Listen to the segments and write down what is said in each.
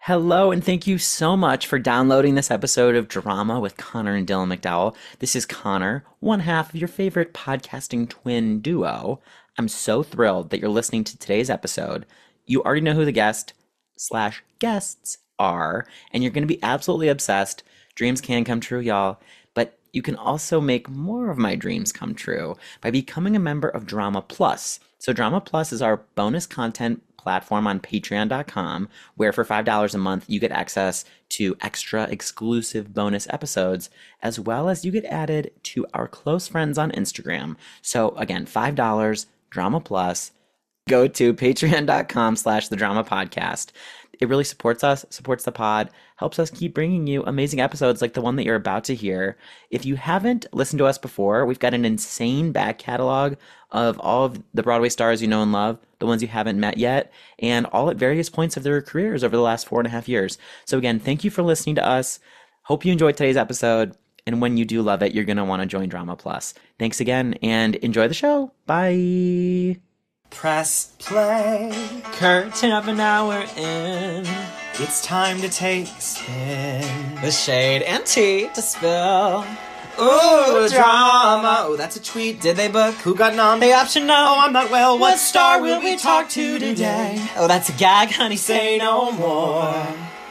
Hello, and thank you so much for downloading this episode of Drama with Connor and Dylan McDowell. This is Connor, one half of your favorite podcasting twin duo. I'm so thrilled that you're listening to today's episode. You already know who the guests are, and you're going to be absolutely obsessed. Dreams can come true, y'all, but you can also make more of my dreams come true by becoming a member of Drama Plus. So Drama Plus is our bonus content platform on patreon.com where for $5 a month you get access to extra exclusive bonus episodes as well as you get added to our close friends on Instagram. So again, $5 Drama Plus. Go to patreon.com/the drama podcast. It really supports us, supports the pod, helps us keep bringing you amazing episodes like the one that you're about to hear. If you haven't listened to us before, we've got an insane back catalog of all of the Broadway stars you know and love, the ones you haven't met yet, and all at various points of their careers over the last 4.5 years. So again, thank you for listening to us. Hope you enjoyed today's episode. And when you do love it, you're going to want to join Drama Plus. Thanks again and enjoy the show. Bye. Press play. Curtain of an hour in. It's time to take a spin. The shade and tea to spill. Ooh, drama. Oh, that's a tweet. Did they book? Who got nom? The option no. Oh, I'm not well. What star will we talk to today? Oh, that's a gag, honey. Say no more.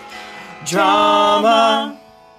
Drama.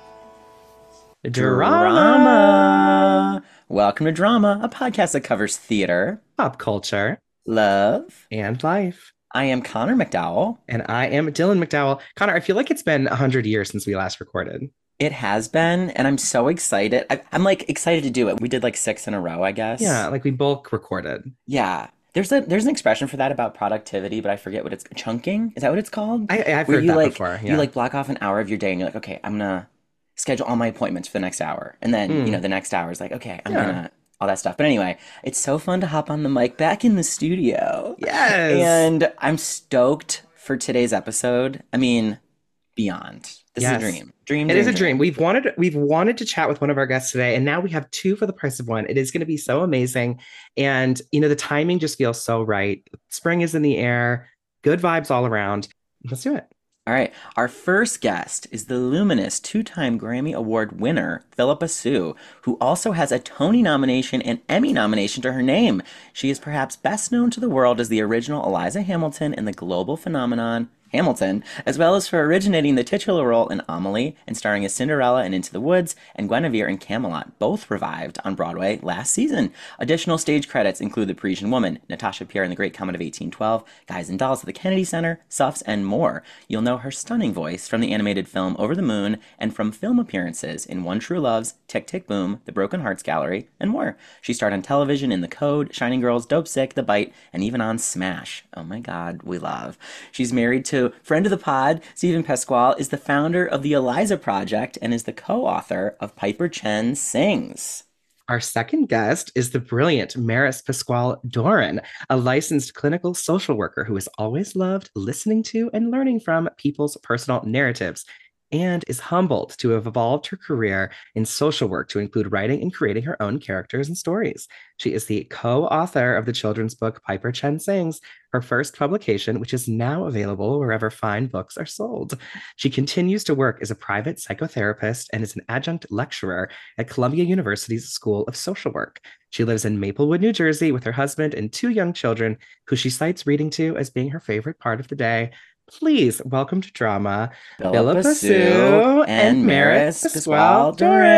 Drama. Welcome to Drama, a podcast that covers theater, Pop culture, love, and life. I am Connor McDowell. And I am Dylan McDowell. Connor, I feel like it's been 100 years since we last recorded. It has been, and I'm so excited. I'm like excited to do it. We did like 6 in a row, I guess. Yeah, like we bulk recorded. Yeah. There's an expression for that about productivity, but I forget what it's chunking. Is that what it's called? I've Where heard you that like, before. Yeah. You like block off an hour of your day and you're like, okay, I'm gonna schedule all my appointments for the next hour. And then, the next hour is like, okay, I'm gonna all that stuff. But anyway, it's so fun to hop on the mic back in the studio. Yes. And I'm stoked for today's episode. I mean, beyond. This is a dream. It is a dream. We've wanted to chat with one of our guests today, and now we have 2 for the price of 1. It is going to be so amazing. And, the timing just feels so right. Spring is in the air. Good vibes all around. Let's do it. All right. Our first guest is the luminous 2-time Grammy Award winner, Phillipa Soo, who also has a Tony nomination and Emmy nomination to her name. She is perhaps best known to the world as the original Eliza Hamilton in the global phenomenon Hamilton, as well as for originating the titular role in Amelie and starring as Cinderella in Into the Woods and Guinevere in Camelot, both revived on Broadway last season. Additional stage credits include The Parisian Woman, Natasha Pierre in The Great Comet of 1812, Guys and Dolls at the Kennedy Center, Suffs, and more. You'll know her stunning voice from the animated film Over the Moon and from film appearances in One True Love's, Tick Tick Boom, The Broken Hearts Gallery, and more. She starred on television in The Code, Shining Girls, Dope Sick, The Bite, and even on Smash. Oh my god, we love. She's married to friend of the pod, Stephen Pasquale, is the founder of the Eliza Project and is the co-author of Piper Chen Sings. Our second guest is the brilliant Maris Pasquale Doran, a licensed clinical social worker who has always loved listening to and learning from people's personal narratives, and is humbled to have evolved her career in social work to include writing and creating her own characters and stories. She is the co-author of the children's book Piper Chen Sings, her first publication, which is now available wherever fine books are sold. She continues to work as a private psychotherapist and is an adjunct lecturer at Columbia University's School of Social Work. She lives in Maplewood, New Jersey with her husband and 2 young children, who she cites reading to as being her favorite part of the day. Please welcome to Drama, Phillipa Soo and Maris Pasquale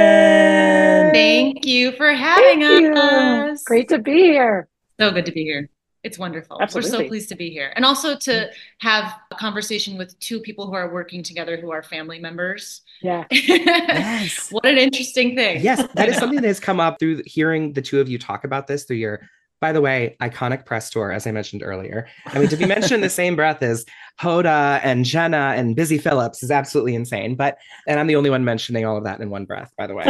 Doran. Thank you for having us. Great to be here. So good to be here. It's wonderful. Absolutely. We're so pleased to be here. And also to have a conversation with 2 people who are working together who are family members. Yeah. Yes. What an interesting thing. Yes, that is something that has come up through hearing the 2 of you talk about this through your, by the way, iconic press tour, as I mentioned earlier. I mean, to be mentioned in the same breath as Hoda and Jenna and Busy Phillips is absolutely insane. And I'm the only one mentioning all of that in one breath, by the way.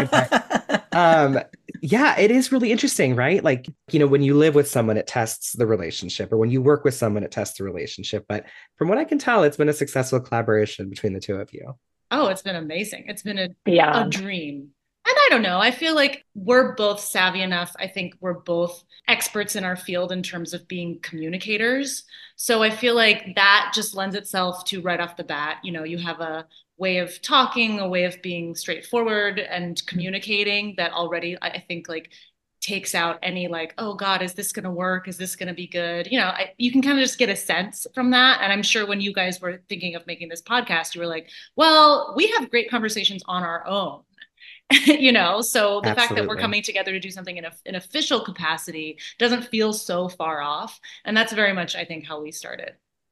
Yeah, it is really interesting, right? Like, when you live with someone, it tests the relationship, or when you work with someone, it tests the relationship. But from what I can tell, it's been a successful collaboration between the 2 of you. Oh, it's been amazing. It's been a Beyond. dream. And I don't know. I feel like we're both savvy enough. I think we're both experts in our field in terms of being communicators. So I feel like that just lends itself to right off the bat, you have a way of talking, a way of being straightforward and communicating that already I think like takes out any like, oh God, is this going to work? Is this going to be good? You can kind of just get a sense from that. And I'm sure when you guys were thinking of making this podcast, you were like, well, we have great conversations on our own. So the fact that we're Absolutely. coming together to do something in an official capacity doesn't feel so far off. And that's very much, I think, how we started.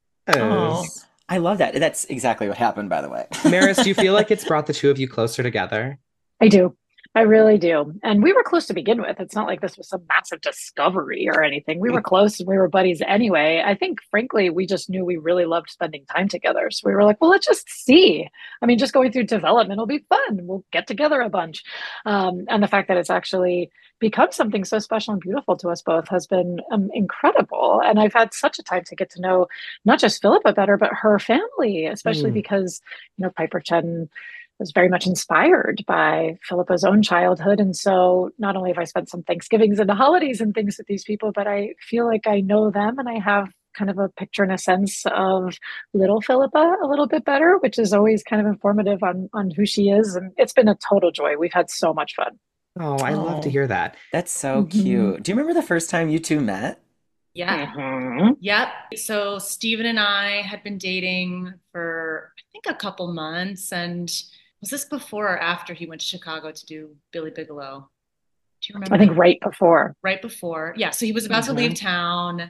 Oh, Yes. I love that. That's exactly what happened, by the way. Maris, do you feel like it's brought the two of you closer together? I do. I really do. And we were close to begin with. It's not like this was some massive discovery or anything. We were close and we were buddies anyway. I think, frankly, we just knew we really loved spending time together. So we were like, well, let's just see. I mean, just going through development will be fun. We'll get together a bunch. And the fact that it's actually become something so special and beautiful to us both has been incredible. And I've had such a time to get to know not just Philippa better, but her family, especially Mm. because, Piper Chen was very much inspired by Philippa's own childhood. And so not only have I spent some Thanksgivings and the holidays and things with these people, but I feel like I know them and I have kind of a picture and a sense of little Philippa a little bit better, which is always kind of informative on who she is. And it's been a total joy. We've had so much fun. Oh, I love to Oh, hear that. that's so Mhm. cute. Do you remember the first time you two met? Yeah. Mhm. Yep. So Steven and I had been dating for, I think, a couple months. And was this before or after he went to Chicago to do Billy Bigelow? Do you I remember think that? right before. Right before. Yeah. So he was about to leave Mhm. town.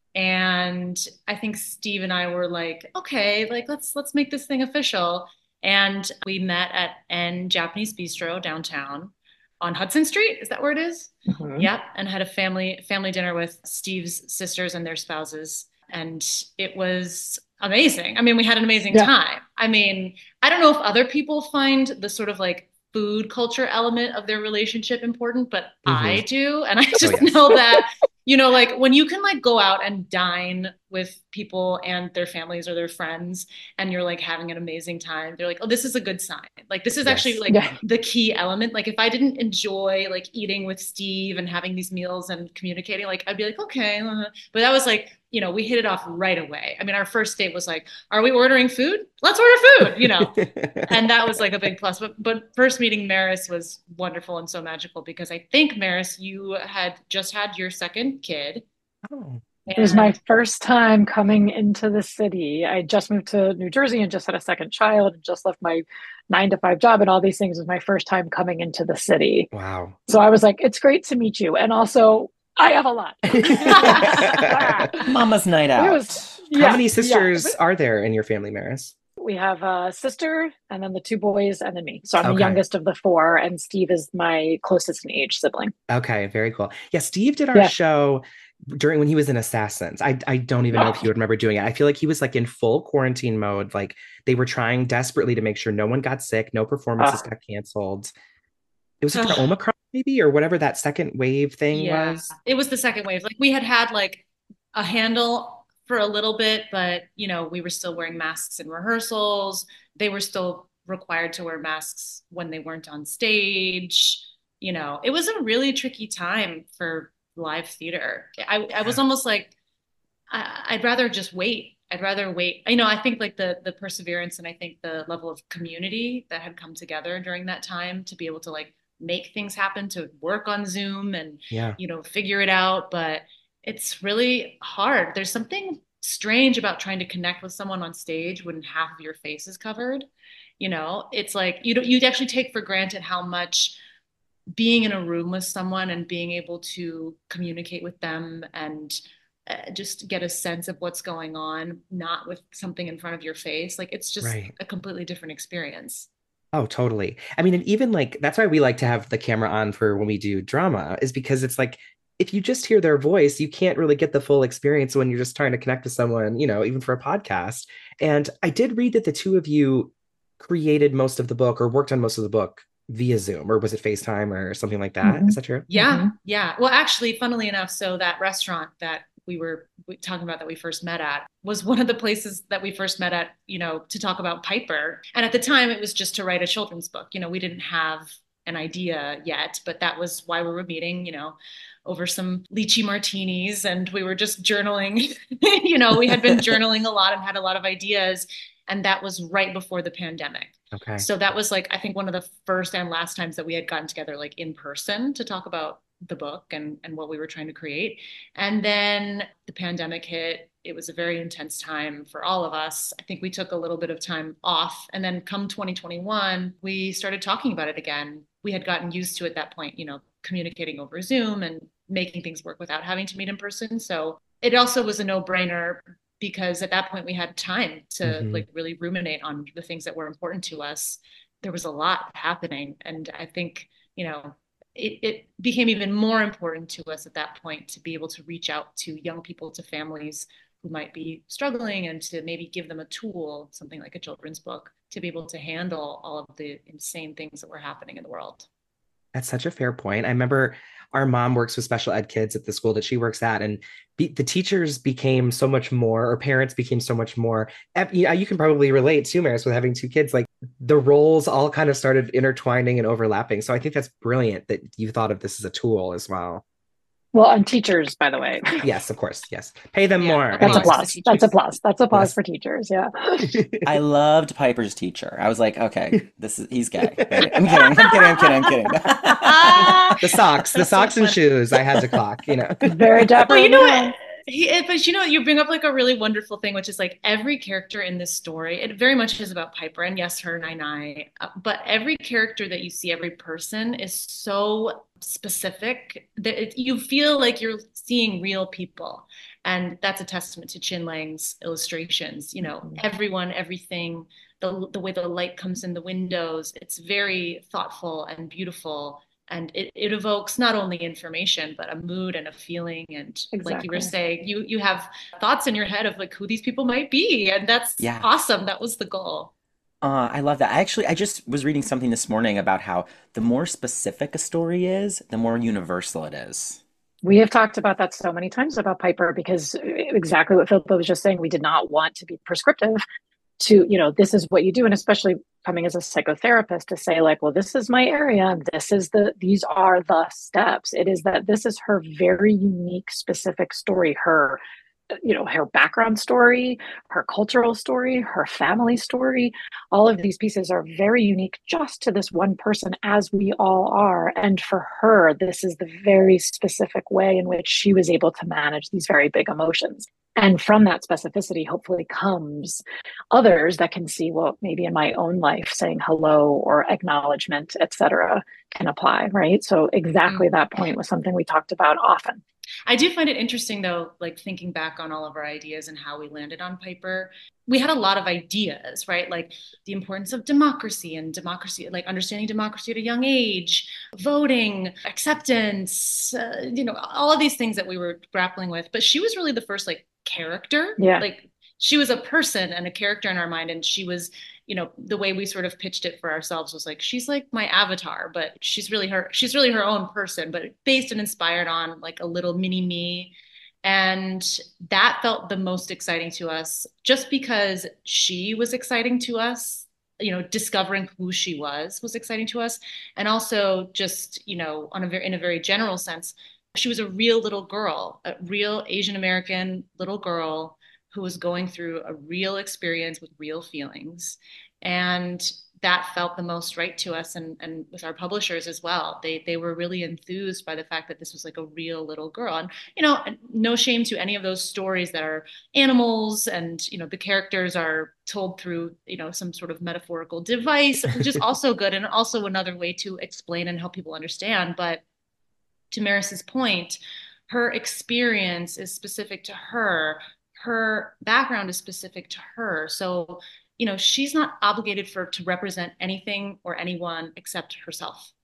And I think Steve and I were like, okay, like let's make this thing official. And we met at N Japanese Bistro downtown on Hudson Street. Is that where it is? Mhm. Yep. And had a family dinner with Steve's sisters and their spouses. And it was amazing. I mean, we had an amazing Yeah. time. I mean, I don't know if other people find the sort of like food culture element of their relationship important, but Hmm. I do. And I Oh, just yes. know that like when you can like go out and dine with people and their families or their friends and you're like having an amazing time, they're like, oh, this is a good sign. Like this is actually Yes. like Yeah. the key element. Like if I didn't enjoy like eating with Steve and having these meals and communicating, like I'd be like, okay. But that was like, we hit it off right away. I mean, our first date was like, are we ordering food? Let's order food. And that was like a big plus. But first meeting Maris was wonderful and so magical because I think Maris, you had just had your second kid, Oh. It was my and first time coming into the city. I just moved to New Jersey and just had a second child and just left my 9 to 5 job and all these things. It was my first time coming into the city. Wow. So I was like, it's great to meet you. And also, I have a lot. Mama's night It out. was, How yeah, many yeah. sisters are there in your family, Maris? We have a sister and then the 2 boys and then me. So I'm the Okay. youngest of the four, and Steve is my closest in age sibling. Okay, very cool. Yeah, Steve did our Yeah. show during when he was in Assassins. I don't even know if you would remember doing it. I feel like he was like in full quarantine mode. Like they were trying desperately to make sure no one got sick, no performances got canceled. It was for Omicron, maybe, or whatever that second wave thing was. it was the second wave. Like we had like a handle for a little bit, but we were still wearing masks in rehearsals. They were still required to wear masks when they weren't on stage. It was a really tricky time for live theater. I was almost like, I'd rather just wait. I'd rather wait. I think like the perseverance and I think the level of community that had come together during that time to be able to like make things happen, to work on Zoom and Yeah. figure it out. But it's really hard. There's something strange about trying to connect with someone on stage when half of your face is covered. It's like you'd actually take for granted how much being in a room with someone and being able to communicate with them and just get a sense of what's going on, not with something in front of your face. Like it's just Right. a completely different experience. Oh, totally. I mean, and even like that's why we like to have the camera on for when we do drama, is because it's like if you just hear their voice, you can't really get the full experience when you're just trying to connect with someone, even for a podcast. And I did read that the two of you created most of the book or worked on most of the book via Zoom, or was it FaceTime or something like that? Is that true? Yeah. Yeah. Well, actually, funnily enough, so that restaurant that we were talking about that we first met at was one of the places that we first met at, to talk about Piper. And at the time, it was just to write a children's book. We didn't have an idea yet, but that was why we were meeting, over some lychee martinis, and we were just journaling. We had been journaling a lot and had a lot of ideas, and that was right before the pandemic. Okay. So that was like, I think one of the first and last times that we had gotten together like in person to talk about the book and what we were trying to create. And then the pandemic hit. It was a very intense time for all of us. I think we took a little bit of time off. And then come 2021, we started talking about it again. We had gotten used to at that point, communicating over Zoom and making things work without having to meet in person. So it also was a no-brainer because at that point we had time to like really ruminate on the things that were important to us. There was a lot happening. And I think, it became even more important to us at that point to be able to reach out to young people, to families who might be struggling, and to maybe give them a tool, something like a children's book, to be able to handle all of the insane things that were happening in the world. That's such a fair point. I remember our mom works with special ed kids at the school that she works at, and the teachers became so much more, or parents became so much more. You can probably relate too, Maris, with having two kids. Like the roles all kind of started intertwining and overlapping. So I think that's brilliant that you thought of this as a tool as well. Well, and teachers, by the way. Yes, of course. Yes. Pay them more. That's a plus. That's a plus. That's a plus Yes. for teachers. Yeah. I loved Piper's teacher. I was like, okay, he's gay. I'm kidding. The socks and shoes I had to clock, Very dapper. Well, you know what? But you bring up like a really wonderful thing, which is like every character in this story, it very much is about Piper, and yes, her Nai, but every character that you see, every person is so specific that you feel like you're seeing real people. And that's a testament to Chin Lang's illustrations, everyone, everything, the way the light comes in the windows, it's very thoughtful and beautiful. And it evokes not only information, but a mood and a feeling. And like you were saying, you have thoughts in your head of like who these people might be. And that's awesome. That was the goal. I love that. I just was reading something this morning about how the more specific a story is, the more universal it is. We have talked about that so many times about Piper, because exactly what Philippa was just saying, we did not want to be prescriptive to, this is what you do. And especially coming as a psychotherapist to say like, well, this is my area. These are the steps. It is that this is her very unique, specific story, her background story, her cultural story, her family story. All of these pieces are very unique just to this one person, as we all are. And for her, this is the very specific way in which she was able to manage these very big emotions. And from that specificity, hopefully comes others that can see, well, maybe in my own life, saying hello or acknowledgement, etc., can apply, right? So exactly that point was something we talked about often. I do find it interesting, though, like thinking back on all of our ideas and how we landed on Piper. We had a lot of ideas, right? Like the importance of democracy, like understanding democracy at a young age, voting, acceptance, all of these things that we were grappling with. But she was really the first like character. Yeah. Like she was a person and a character in our mind. And she was, the way we sort of pitched it for ourselves was like, she's like my avatar, but she's really her own person, but based and inspired on like a little mini me. And that felt the most exciting to us, just because she was exciting to us. Discovering who she was exciting to us. And also just, in a very general sense, she was a real little girl, a real Asian American little girl who was going through a real experience with real feelings. And that felt the most right to us, and with our publishers as well. They were really enthused by the fact that this was like a real little girl. And, no shame to any of those stories that are animals and, the characters are told through, some sort of metaphorical device, which is also good and also another way to explain and help people understand. But to Maris's point, her experience is specific to her. Her background is specific to her. So, she's not obligated to represent anything or anyone except herself.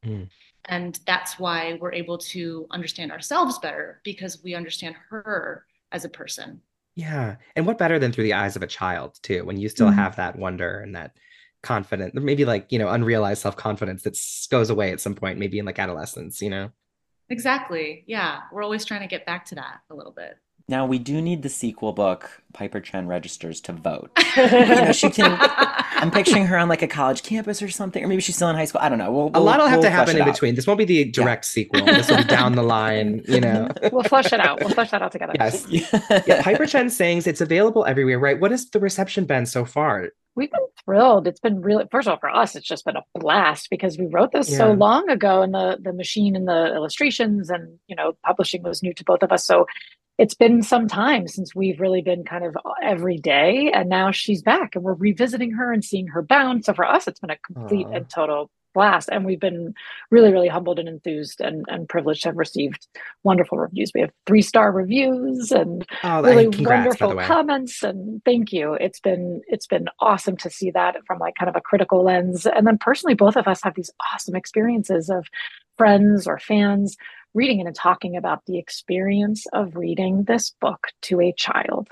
And that's why we're able to understand ourselves better, because we understand her as a person. Yeah. And what better than through the eyes of a child too, when you still have that wonder and that confidence, maybe like, unrealized self-confidence that goes away at some point, maybe in like adolescence, Exactly. Yeah. We're always trying to get back to that a little bit. Now we do need the sequel book, Piper Chen Registers, to vote. You know, she can. I'm picturing her on like a college campus or something, or maybe she's still in high school. I don't know. A lot will have to flesh happen it in out. between. This won't be the direct sequel. This will be down the line, you know. We'll flesh it out. We'll flesh that out together. Yes. Yeah, Piper Chen Sings, it's available everywhere, right? What has the reception been so far? We've been thrilled. It's been really, first of all, for us, it's just been a blast because we wrote this so Yeah. long ago, and the machine and the illustrations and publishing was new to both of us. So it's been some time since we've really been kind of every day, and now she's back, and we're revisiting her and seeing her bound. So for us, it's been a complete Aw. and total blast, and we've been really, really humbled and enthused and privileged to have received wonderful reviews. We have 3-star reviews and Oh, really congrats, by the wonderful way. comments, and thank you. It's been awesome to see that from like kind of a critical lens, and then personally both of us have these awesome experiences of friends or fans reading and talking about the experience of reading this book to a child.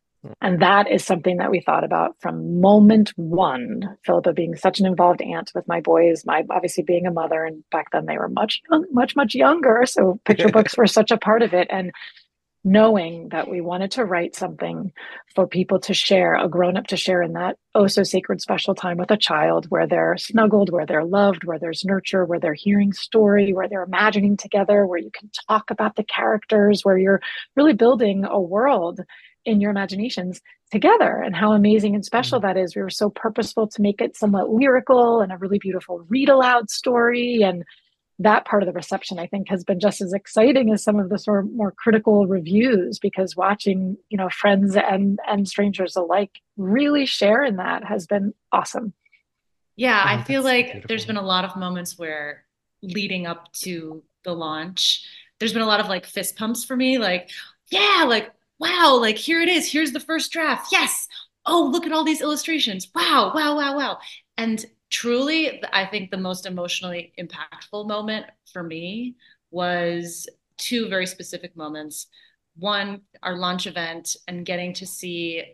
And that is something that we thought about from moment one. Philippa being such an involved aunt with my boys, my obviously being a mother, and back then they were much younger. So picture books were such a part of it. And knowing that we wanted to write something for people to share, a grown-up to share in that oh so sacred special time with a child, where they're snuggled, where they're loved, where there's nurture, where they're hearing story, where they're imagining together, where you can talk about the characters, where you're really building a world in your imaginations together, and how amazing and special that is. We were so purposeful to make it somewhat lyrical and a really beautiful read aloud story, and that part of the reception I think has been just as exciting as some of the sort of more critical reviews, because watching friends and strangers alike really share in that has been awesome. Yeah, I Oh, feel that's so like there's been beautiful. a lot of moments where leading up to the launch, there's been a lot of like fist pumps for me, like, yeah, like, wow, like here it is. Here's the first draft. Yes. Oh, look at all these illustrations. Wow, wow, wow, wow. And truly, I think the most emotionally impactful moment for me was two very specific moments. One, our launch event and getting to see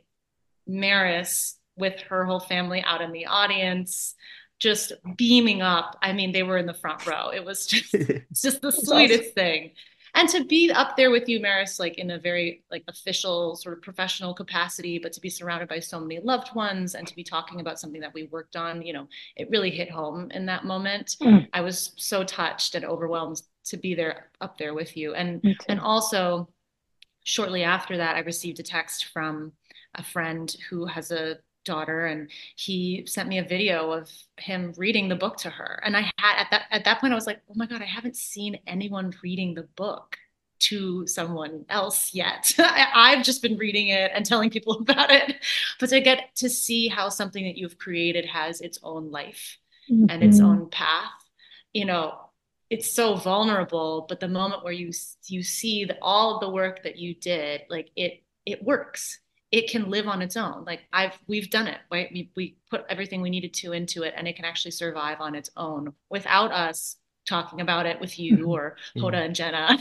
Maris with her whole family out in the audience, just beaming up. I mean, they were in the front row. It was just, it's just the It's awesome. sweetest thing. And to be up there with you, Maris, like in a very like official sort of professional capacity, but to be surrounded by so many loved ones and to be talking about something that we worked on, it really hit home in that moment. Mm, I was so touched and overwhelmed to be there up there with you. And me and too. also shortly after that, I received a text from a friend who has a daughter, and he sent me a video of him reading the book to her. And I had at that point I was like, oh my God, I haven't seen anyone reading the book to someone else yet. I've just been reading it and telling people about it. But to get to see how something that you've created has its own life and its Mhm. own path, you know, it's so vulnerable, but the moment where you see that all of the work that you did, like it works. It can live on its own. Like we've done it, right? We put everything we needed to into it, and it can actually survive on its own without us talking about it with you or Hoda and Jenna.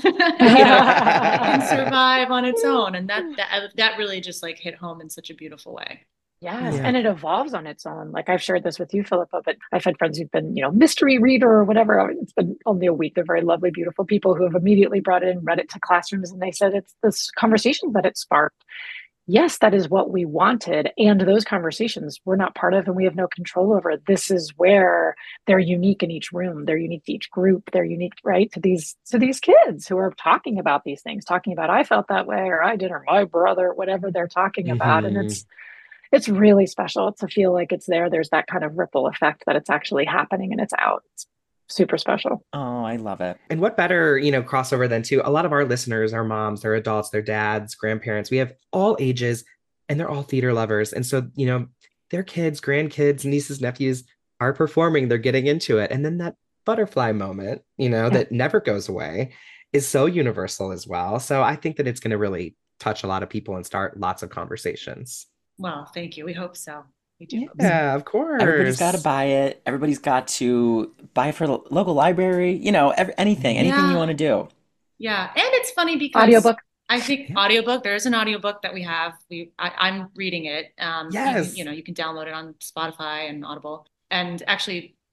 It can survive on its own, and that really just like hit home in such a beautiful way. Yes, Yeah. and it evolves on its own. Like I've shared this with you, Philippa, but I've had friends who've been, mystery reader or whatever. It's been only a week. They're very lovely, beautiful people who have immediately brought it and read it to classrooms, and they said it's this conversation that it sparked. Yes, that is what we wanted, and those conversations we're not part of, and we have no control over. This is where they're unique in each room. They're unique to each group. They're unique, right, to these kids who are talking about these things, talking about I felt that way, or I did, or my brother, whatever they're talking about, and Hmm. it's really special to feel like it's there. There's that kind of ripple effect that it's actually happening and it's out. It's super special. Oh, I love it. And what better, crossover than to a lot of our listeners are moms, they're adults, they're dads, grandparents. We have all ages and they're all theater lovers. And so, their kids, grandkids, nieces, nephews are performing, they're getting into it. And then that butterfly moment, Yeah. that never goes away is so universal as well. So I think that it's going to really touch a lot of people and start lots of conversations. Well, thank you. We hope so. We do hope so. Yeah, of Everybody's got to course. buy it. Everybody's got to buy it for the local library. Anything you Yeah. want to do. Yeah. And it's funny because Audiobook. I think Yeah. audiobook, there's an audiobook that we have. I'm reading it. You can Yes. you can download it on Spotify and Audible. And actually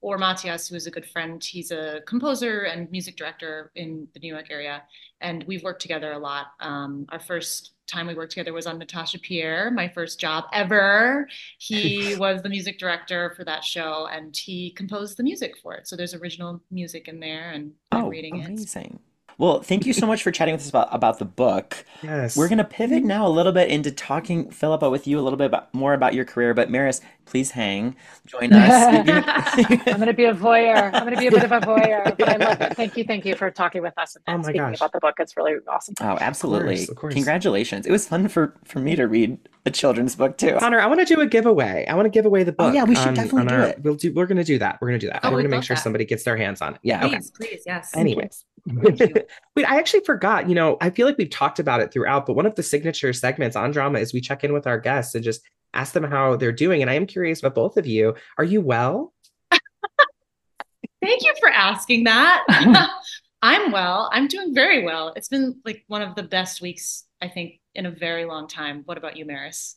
or Matias, who is a good friend. He's a composer and music director in the New York area, and we've worked together a lot. Our first time we worked together was on Natasha Pierre, my first job ever. He was the music director for that show, and he composed the music for it. So there's original music in there, and I'm Oh, reading it. amazing. Well, thank you so much for chatting with us about the book. We're Yes. going to pivot now a little bit into talking, Philippa, with you a little bit more about your career. But Maris, please hang, join us. I'm going to be a voyeur. I'm going to be a bit of a voyeur, but I love it. Thank you for talking with us Oh and my speaking gosh. about the book. It's really awesome. Oh, Of course, absolutely. of course. Congratulations. It was fun for me to read a children's book too. Connor, I want to do a giveaway. I want to give away the Oh book yeah, we should definitely on do our it. we're gonna do that. We're gonna do that. Oh, We're we'd gonna make love sure that. somebody gets their hands on it. Yeah, okay. Please, yes. Thank you. Anyways. Thank you. Wait, I actually forgot, I feel like we've talked about it throughout, but one of the signature segments on Drama is we check in with our guests and just ask them how they're doing. And I am curious about both of you. Are you well? Thank you for asking that. I'm well. I'm doing very well. It's been like one of the best weeks, I think, in a very long time. What about you, Maris?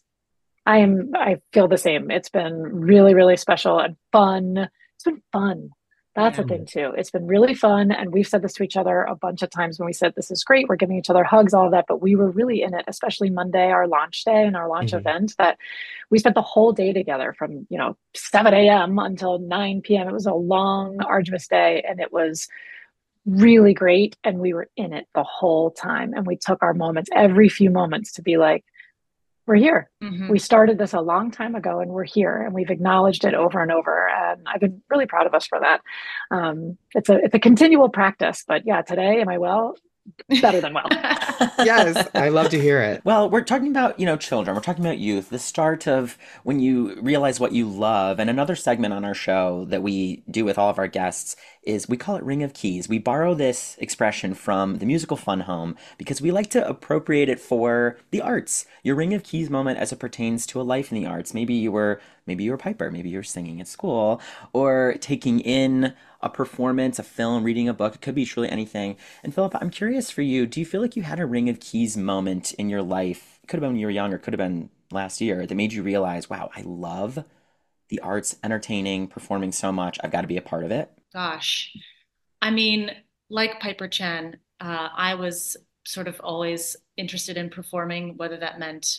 I feel the same. It's been really, really special and fun. It's been fun. That's Yeah. the thing too. It's been really fun. And we've said this to each other a bunch of times when we said this is great. We're giving each other hugs, all of that. But we were really in it, especially Monday, our launch day and our launch Mhm. event, that we spent the whole day together from, 7 a.m. until 9 p.m. It was a long, arduous day, and it was really great. And we were in it the whole time. And we took our moments, every few moments, to be like, we're here. Mhm. We started this a long time ago and we're here, and we've acknowledged it over and over. And I've been really proud of us for that. It's a continual practice, but yeah, today, am I well? Better than well. Yes, I love to hear it. Well, we're talking about, children. We're talking about youth, the start of when you realize what you love. And another segment on our show that we do with all of our guests is we call it Ring of Keys. We borrow this expression from the musical Fun Home because we like to appropriate it for the arts. Your Ring of Keys moment as it pertains to a life in the arts. Maybe you were Piper, maybe you were singing at school, or taking in a performance, a film, reading a book. It could be truly anything. And Philippa, I'm curious for you, do you feel like you had a Ring of Keys moment in your life? It could have been when you were young or could have been last year that made you realize, wow, I love the arts, entertaining, performing so much. I've got to be a part of it. Gosh. I mean, like Piper Chen, I was sort of always interested in performing, whether that meant,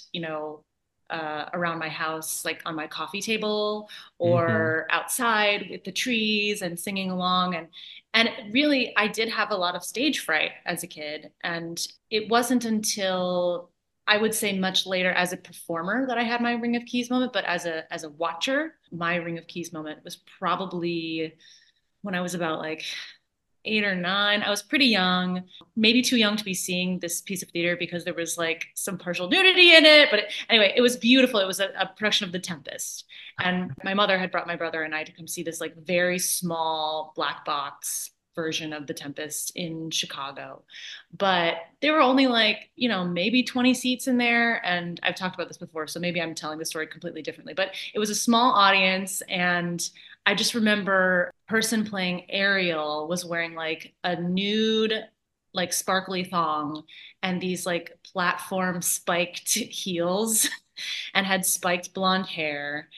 around my house, like on my coffee table Mhm. or outside with the trees and singing along. And really, I did have a lot of stage fright as a kid. And it wasn't until I would say much later as a performer that I had my Ring of Keys moment, but as a watcher, my Ring of Keys moment was probably when I was about like 8 or 9. I was pretty young, maybe too young to be seeing this piece of theater because there was like some partial nudity in it. But anyway, it was beautiful. It was a production of The Tempest. And my mother had brought my brother and I to come see this like very small black box version of The Tempest in Chicago. But there were only like, maybe 20 seats in there. And I've talked about this before, so maybe I'm telling the story completely differently. But it was a small audience, and I just remember person playing Ariel was wearing like a nude, like sparkly thong and these like platform spiked heels and had spiked blonde hair.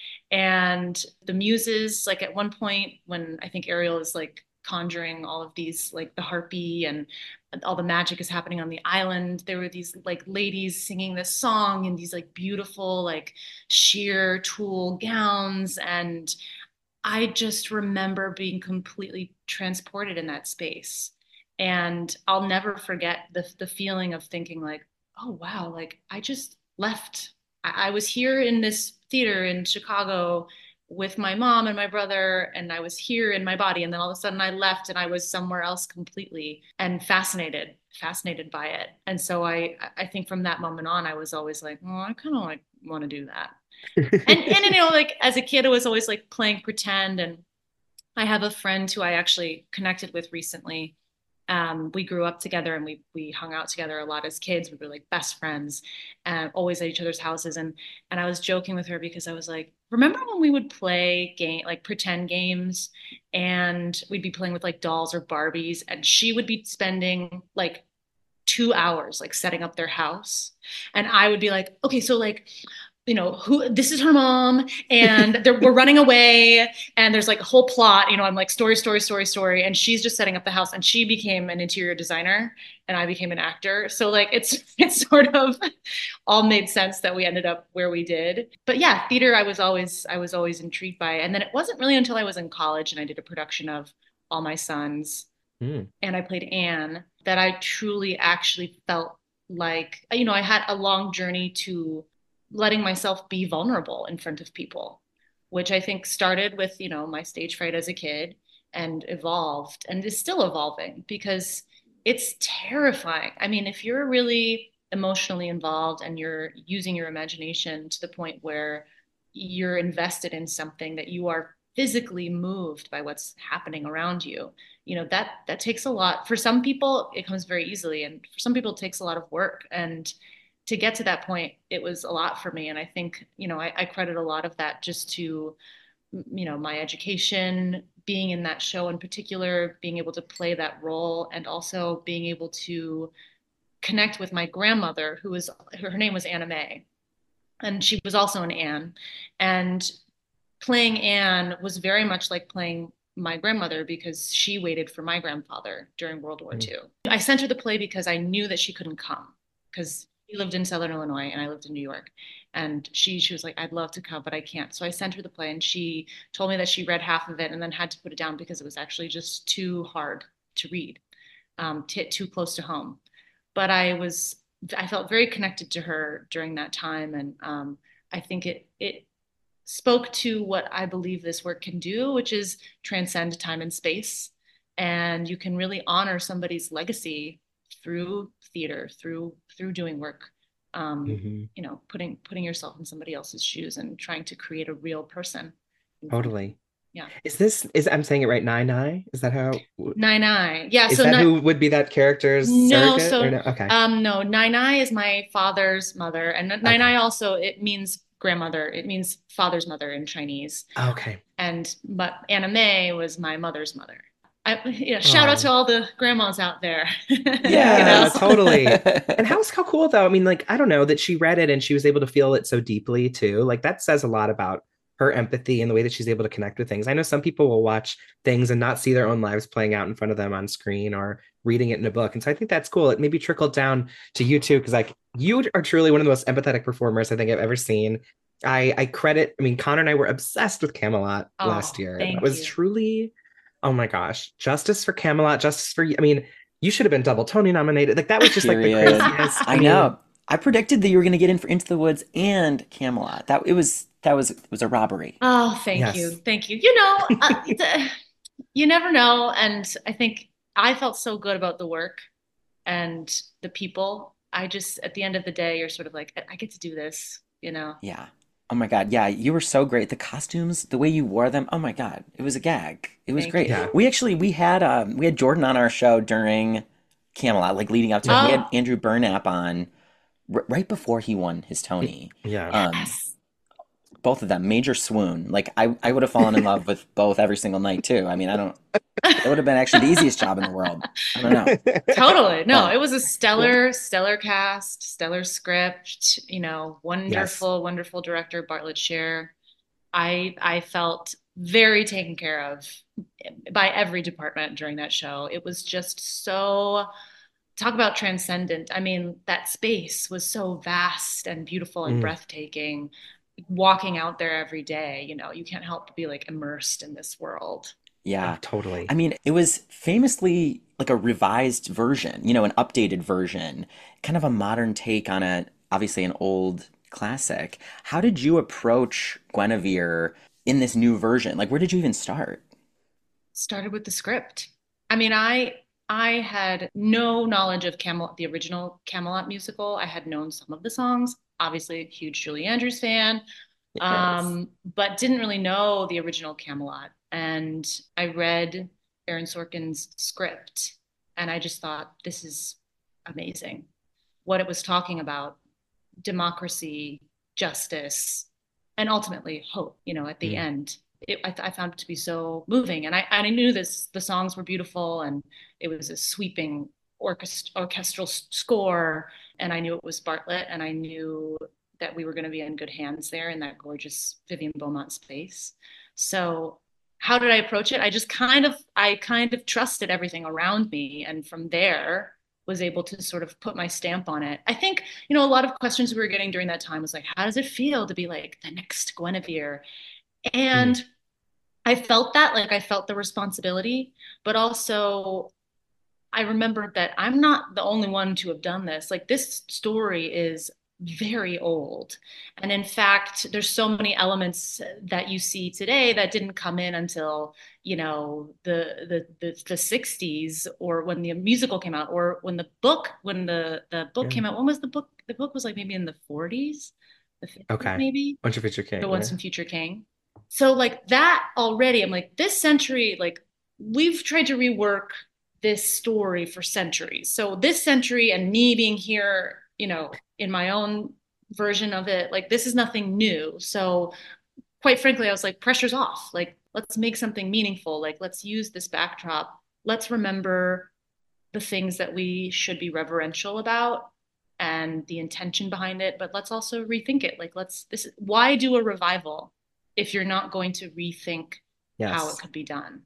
And the muses, like at one point when I think Ariel is like conjuring all of these, like the harpy and all the magic is happening on the island, there were these like ladies singing this song in these like beautiful, like sheer tulle gowns. And I just remember being completely transported in that space. And I'll never forget the feeling of thinking like, oh wow, like I just left. I was here in this theater in Chicago with my mom and my brother, and I was here in my body. And then all of a sudden I left and I was somewhere else completely, and fascinated by it. And so I think from that moment on, I was always like, oh, I kind of like want to do that. And like as a kid, I was always like playing pretend. And I have a friend who I actually connected with recently. We grew up together and we hung out together a lot as kids. We were like best friends, always at each other's houses. And I was joking with her because I was like, remember when we would play like pretend games, and we'd be playing with like dolls or Barbies, and she would be spending like 2 hours like setting up their house, and I would be like, okay, so like who this is her mom, and we're running away, and there's like a whole plot. I'm like story, story, story, story, and she's just setting up the house, and she became an interior designer, and I became an actor. So like it's sort of all made sense that we ended up where we did. But yeah, theater I was always intrigued by, and then it wasn't really until I was in college and I did a production of All My Sons, Mm. and I played Anne that I truly actually felt like, I had a long journey to letting myself be vulnerable in front of people, which I think started with, my stage fright as a kid and evolved and is still evolving because it's terrifying. I mean, if you're really emotionally involved and you're using your imagination to the point where you're invested in something that you are physically moved by what's happening around you, that takes a lot. For some people it comes very easily, and for some people it takes a lot of work, and to get to that point it was a lot for me. And I think I credit a lot of that just to my education, being in that show in particular, being able to play that role, and also being able to connect with my grandmother, who was her name was Anna May, and she was also an Anne. And playing Anne was very much like playing my grandmother because she waited for my grandfather during World War Mm. II. I sent her the play because I knew that she couldn't come because she lived in Southern Illinois and I lived in New York. And she was like, I'd love to come, but I can't. So I sent her the play, and she told me that she read half of it and then had to put it down because it was actually just too hard to read, too close to home. But I felt very connected to her during that time. And I think it spoke to what I believe this work can do, which is transcend time and space. And you can really honor somebody's legacy through theater, through doing work. Mhm. Putting yourself in somebody else's shoes and trying to create a real person in front of you. Totally. Yeah. Is I'm saying it right? Nai Nai? Is that how? Nai Nai. Yeah. Is So that who would be that character's no, surrogate or so no? Okay. no, Nai Nai is my father's mother, and Nai Nai Okay. also, it means grandmother. It means father's mother in Chinese. Okay. But Anna May was my mother's mother. Shout out to Oh. all the grandmas out there. Yeah, totally. And Yeah. how cool though. I mean, like, I don't know that she read it and she was able to feel it so deeply too. Like that says a lot about her empathy and the way that she's able to connect with things. I know some people will watch things and not see their own lives playing out in front of them on screen or reading it in a book. And so I think that's cool. It maybe trickled down to you too, because like you are truly one of the most empathetic performers I think I've ever seen. I mean, Connor and I were obsessed with Camelot last Oh, year. That thank was you. truly, oh my gosh, justice for Camelot, justice for, I mean, you should have been double Tony nominated. Like that was just like the Period. craziest. I I mean, know. I predicted that you were going to get in for Into the Woods and Camelot. It was a robbery. Oh, thank you. yes. Thank you. You never know. And I think I felt so good about the work and the people. I just, at the end of the day, you're sort of like, I get to do this. Yeah. Oh my God. Yeah, you were so great. The costumes, the way you wore them. Oh my God. It was a gag. It was Thank great. Yeah. you. We had Jordan on our show during Camelot, like leading up to it. And we had Oh, Andrew Burnap on right before he won his Tony. Yeah. Um, yes. both of them, major swoon. Like I would have fallen in love with both every single night too. I mean, I don't. That would have been actually the easiest job in the world. I don't know, Totally. No, but it was a stellar cast, stellar script, Yes. wonderful, wonderful director, Bartlett Sher. I felt very taken care of by every department during that show. It was just so, talk about transcendent. I mean, that space was so vast and beautiful and Mm. breathtaking. Walking out there every day, you can't help but be like immersed in this world. Oh, yeah. I totally. mean, it was famously like a revised version, an updated version, kind of a modern take on obviously an old classic. How did you approach Guinevere in this new version? Like, where did you even start? Started with the script. I mean, I had no knowledge of Camelot, the original Camelot musical. I had known some of the songs, obviously a huge Julie Andrews fan, Yes. but didn't really know the original Camelot. And I read Aaron Sorkin's script, and I just thought, this is amazing. What it was talking about, democracy, justice, and ultimately hope, at the Mm. end. I found it to be so moving. And I knew the songs were beautiful, and it was a sweeping orchestral score. And I knew it was Bartlett, and I knew that we were going to be in good hands there in that gorgeous Vivian Beaumont space. So how did I approach it? I kind of trusted everything around me. And from there was able to sort of put my stamp on it. I think, a lot of questions we were getting during that time was like, how does it feel to be like the next Guinevere? And I felt that, like I felt the responsibility, but also I remembered that I'm not the only one to have done this. Like this story is very old. And in fact, there's so many elements that you see today that didn't come in until, the 60s, or when the musical came out, or when the book came out. When was the book? The book was like maybe in the 40s, the 50s Okay. maybe. Once and Future King. The Once and Future King. So like that already, I'm like, this century, like we've tried to rework this story for centuries. So this century and me being here, in my own version of it, like this is nothing new. So quite frankly, I was like, pressure's off. Like, let's make something meaningful. Like, let's use this backdrop. Let's remember the things that we should be reverential about and the intention behind it, but let's also rethink it. Like, why do a revival if you're not going to rethink how it could be done?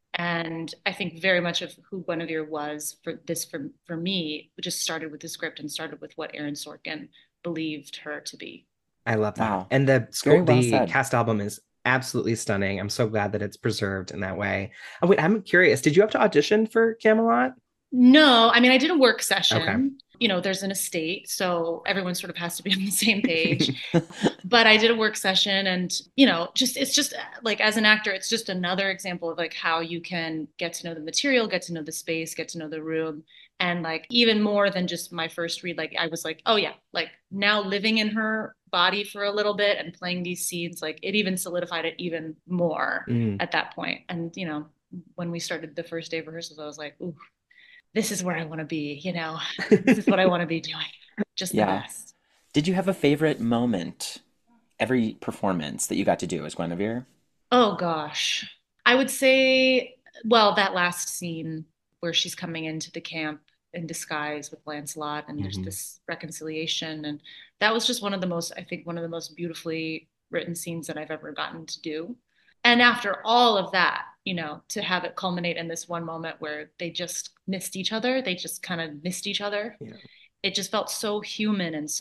And I think very much of who Guinevere was for me, just started with the script and started with what Aaron Sorkin believed her to be. I love that. Wow. And the Very well the said. cast album is absolutely stunning. I'm so glad that it's preserved in that way. Oh, wait, I'm curious. Did you have to audition for Camelot? No, I mean, I did a work Okay. session. There's an estate, so everyone sort of has to be on the same page. But I did a work session, and it's just like, as an actor, it's just another example of like how you can get to know the material, get to know the space, get to know the room. And like even more than just my first read, like I was like, oh yeah, like now living in her body for a little bit and playing these scenes, like it even solidified it even more at that point. And when we started the first day of rehearsals, I was like, ooh, this is where I want to be, this is what I want to be doing. Just the Yeah. best. Did you have a favorite moment every performance that you got to do as Guinevere? Oh gosh. I would say, well, that last scene where she's coming into the camp in disguise with Lancelot, and there's this reconciliation. And that was just I think one of the most beautifully written scenes that I've ever gotten to do. And after all of that, to have it culminate in this one moment where they just missed each other, they just kind of missed each other. Yeah. It just felt so human and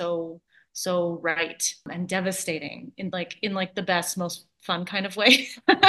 so right and devastating in like the best, most fun kind of way,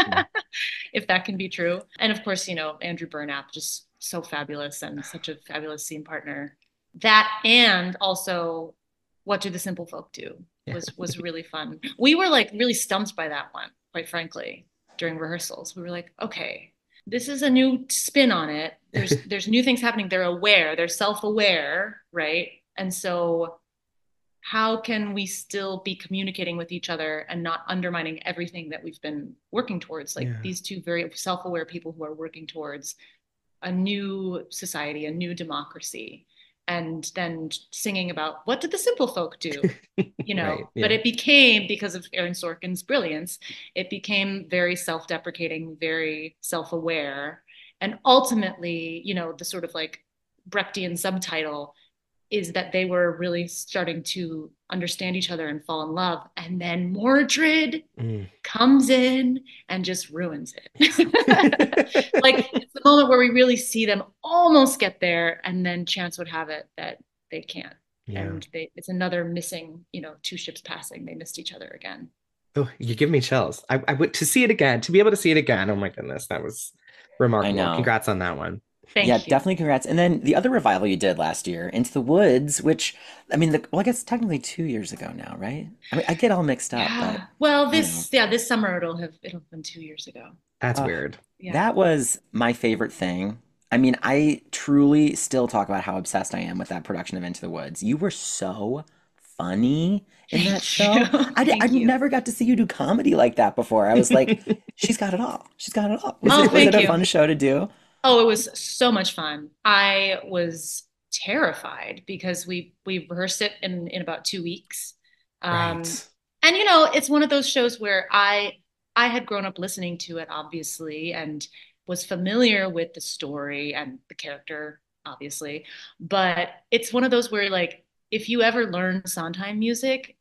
if that can be true. And of course, Andrew Burnap, just so fabulous and such a fabulous scene partner. That, and also What Do the Simple Folk Do was really fun. We were like really stumped by that one, quite frankly, during rehearsals. We were like, okay, this is a new spin on it. There's new things happening. They're self-aware, right? And so how can we still be communicating with each other and not undermining everything that we've been working towards? Like these two very self-aware people who are working towards a new society, a new democracy, and then singing about what did the simple folk do, Right, yeah. But it became, because of Aaron Sorkin's brilliance, it became very self-deprecating, very self-aware. And ultimately, the sort of like Brechtian subtitle is that they were really starting to understand each other and fall in love. And then Mordred comes in and just ruins it. Like it's the moment where we really see them almost get there, and then chance would have it that they can't. Yeah. And it's another missing, two ships passing. They missed each other again. Oh, you give me chills. I would to see it again, to be able to see it again. Oh my goodness, that was remarkable. I know. Congrats on that one. Thank Yeah, you. definitely congrats. And then the other revival you did last year, Into the Woods, which, I mean, I guess technically 2 years ago now, right? I mean, I get all mixed up, but Well, this summer it'll have been 2 years ago. That's weird. Yeah. that was my favorite thing. I mean, I truly still talk about how obsessed I am with that production of Into the Woods. You were so funny in that show. I Thank you. never got to see you do comedy like that before. I was like, she's got it all. She's got it all. Was thank it a you. fun show to do? Oh, it was so much fun. I was terrified because we rehearsed it in about 2 weeks. Right. And it's one of those shows where I had grown up listening to it, obviously, and was familiar with the story and the character, obviously. But it's one of those where, like, if you ever learn Sondheim music,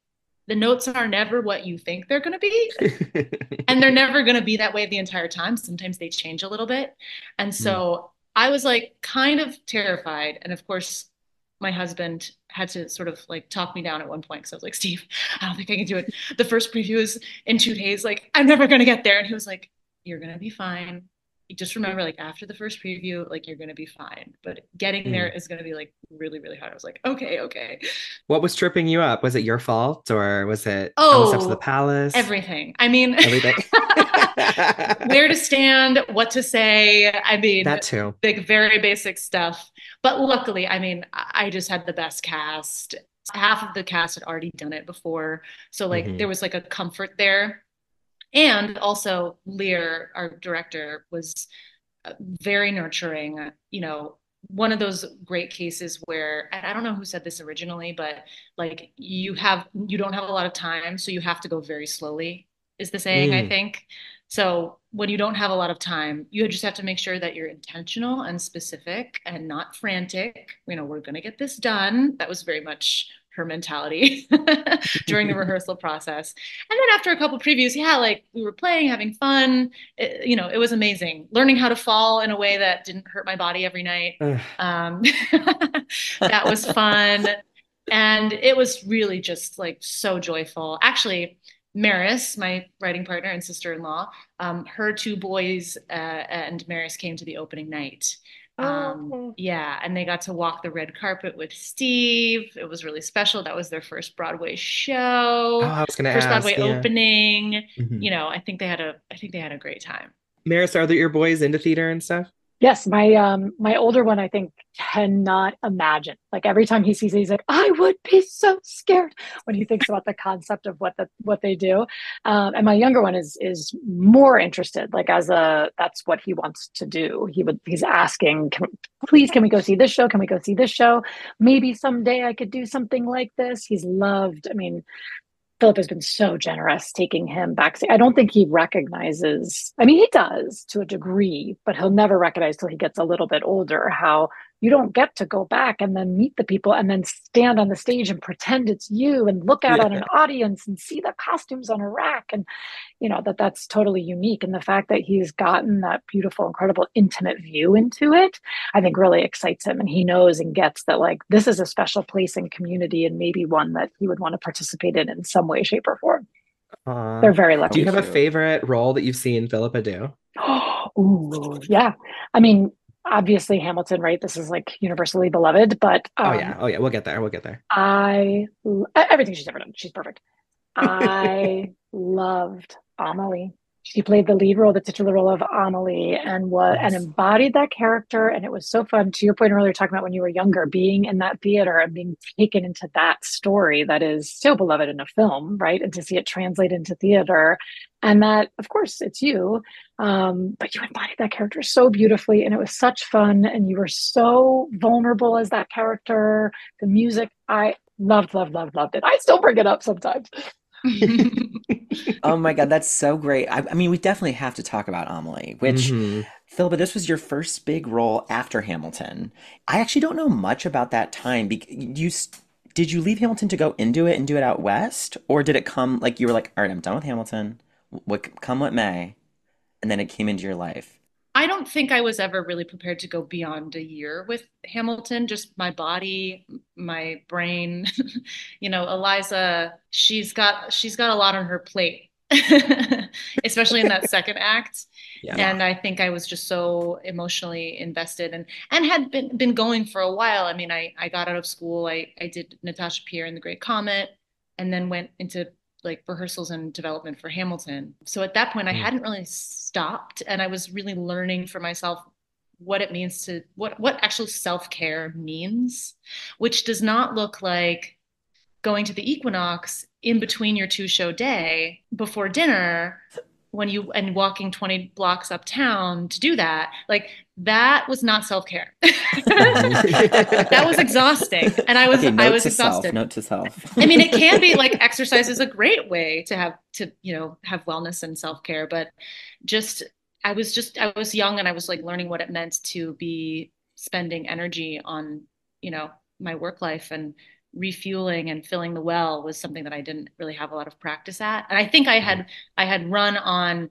the notes are never what you think they're going to be. And they're never going to be that way the entire time. Sometimes they change a little bit. And Mm. so I was like kind of terrified. And of course, my husband had to sort of like talk me down at one point because I was like, Steve, I don't think I can do it. The first preview is in 2 days. Like, I'm never going to get there. And he was like, you're going to be fine. You just remember, like, after the first preview, like, you're going to be fine. But getting there is going to be like really, really hard. I was like, okay, okay. What was tripping you up? Was it your fault or was it on the steps of the Oh, palace? everything. I mean, Everything. where to stand, what to say. I mean, That too. the very basic stuff. But luckily, I mean, I just had the best cast. Half of the cast had already done it before. So like there was like a comfort there. And also Lear, our director, was very nurturing, you know, one of those great cases where, and I don't know who said this originally, but like you don't have a lot of time, so you have to go very slowly, is the saying, I Mm. think. So when you don't have a lot of time, you just have to make sure that you're intentional and specific and not frantic. You know, we're going to get this done. That was very much her mentality during the rehearsal process. And then after a couple previews, yeah, like we were playing, having fun. You know, it was amazing. Learning how to fall in a way that didn't hurt my body every night. Ugh. That was fun. And it was really just like so joyful. Actually, Maris, my writing partner and sister-in-law, her two boys and Maris came to the opening night. Oh. Yeah, and they got to walk the red carpet with Steve. It was really special. That was their first Broadway Oh, show, I was gonna first Broadway ask, yeah. opening. Mhm. You know, I think they had a great time. Maris, are your boys into theater and stuff? Yes, my older one I think cannot imagine. Like every time he sees it, he's like, I would be so scared when he thinks about the concept of what they do. And my younger one is more interested. Like as a that's what he wants to do. He's asking, please can we go see this show? Can we go see this show? Maybe someday I could do something like this. He's loved. I mean, Philip has been so generous taking him back. I don't think he recognizes, I mean, he does to a degree, but he'll never recognize till he gets a little bit older how you don't get to go back and then meet the people and then stand on the stage and pretend it's you and look out Yeah. at an audience and see the costumes on a rack. And you know that's totally unique, and the fact that he's gotten that beautiful, incredible, intimate view into it, I think really excites him, and he knows and gets that like this is a special place and community, and maybe one that he would want to participate in some way, shape, or form. Aw. They're very Do you lucky. have a favorite role that you've seen Philippa do? Ooh, yeah. I mean, obviously Hamilton, right? This is like universally beloved, but Oh yeah. Oh yeah. We'll get there. We'll get there. everything she's ever done, she's perfect. I loved Amelie. She played the lead role, the titular role of Amelie, and Yes. embodied that character. And it was so fun. To your point earlier, talking about when you were younger, being in that theater and being taken into that story that is so beloved in a film, right? And to see it translate into theater, and that, of course, it's you, but you embodied that character so beautifully, and it was such fun. And you were so vulnerable as that character. The music, I loved, loved, loved, loved it. I still bring it up sometimes. Oh my God, that's so great. I mean, we definitely have to talk about Amelie, which, Mhm. Phil, but this was your first big role after Hamilton. I actually don't know much about that time. Did you leave Hamilton to go into it and do it out west? Or did it come like you were like, all right, I'm done with Hamilton, come what may, and then it came into your life? I don't think I was ever really prepared to go beyond a year with Hamilton, just my body, my brain. You know, Eliza, she's got a lot on her plate, especially in that second act. Yeah. And I think I was just so emotionally invested and had been going for a while. I mean, I got out of school, I did Natasha Pierre and the Great Comet, and then went into like rehearsals and development for Hamilton. So at that point, I Mm. hadn't really stopped, and I was really learning for myself what it means to what actual self-care means, which does not look like going to the Equinox in between your two-show day before dinner and walking 20 blocks uptown to do that. Like that was not self-care. That was exhausting. And Okay, I note was to self, exhausted. note to self. I mean, it can be like exercise is a great way to have wellness and self-care, but I was young and I was like learning what it meant to be spending energy on, my work life and refueling and filling the well was something that I didn't really have a lot of practice at. And I think I had run on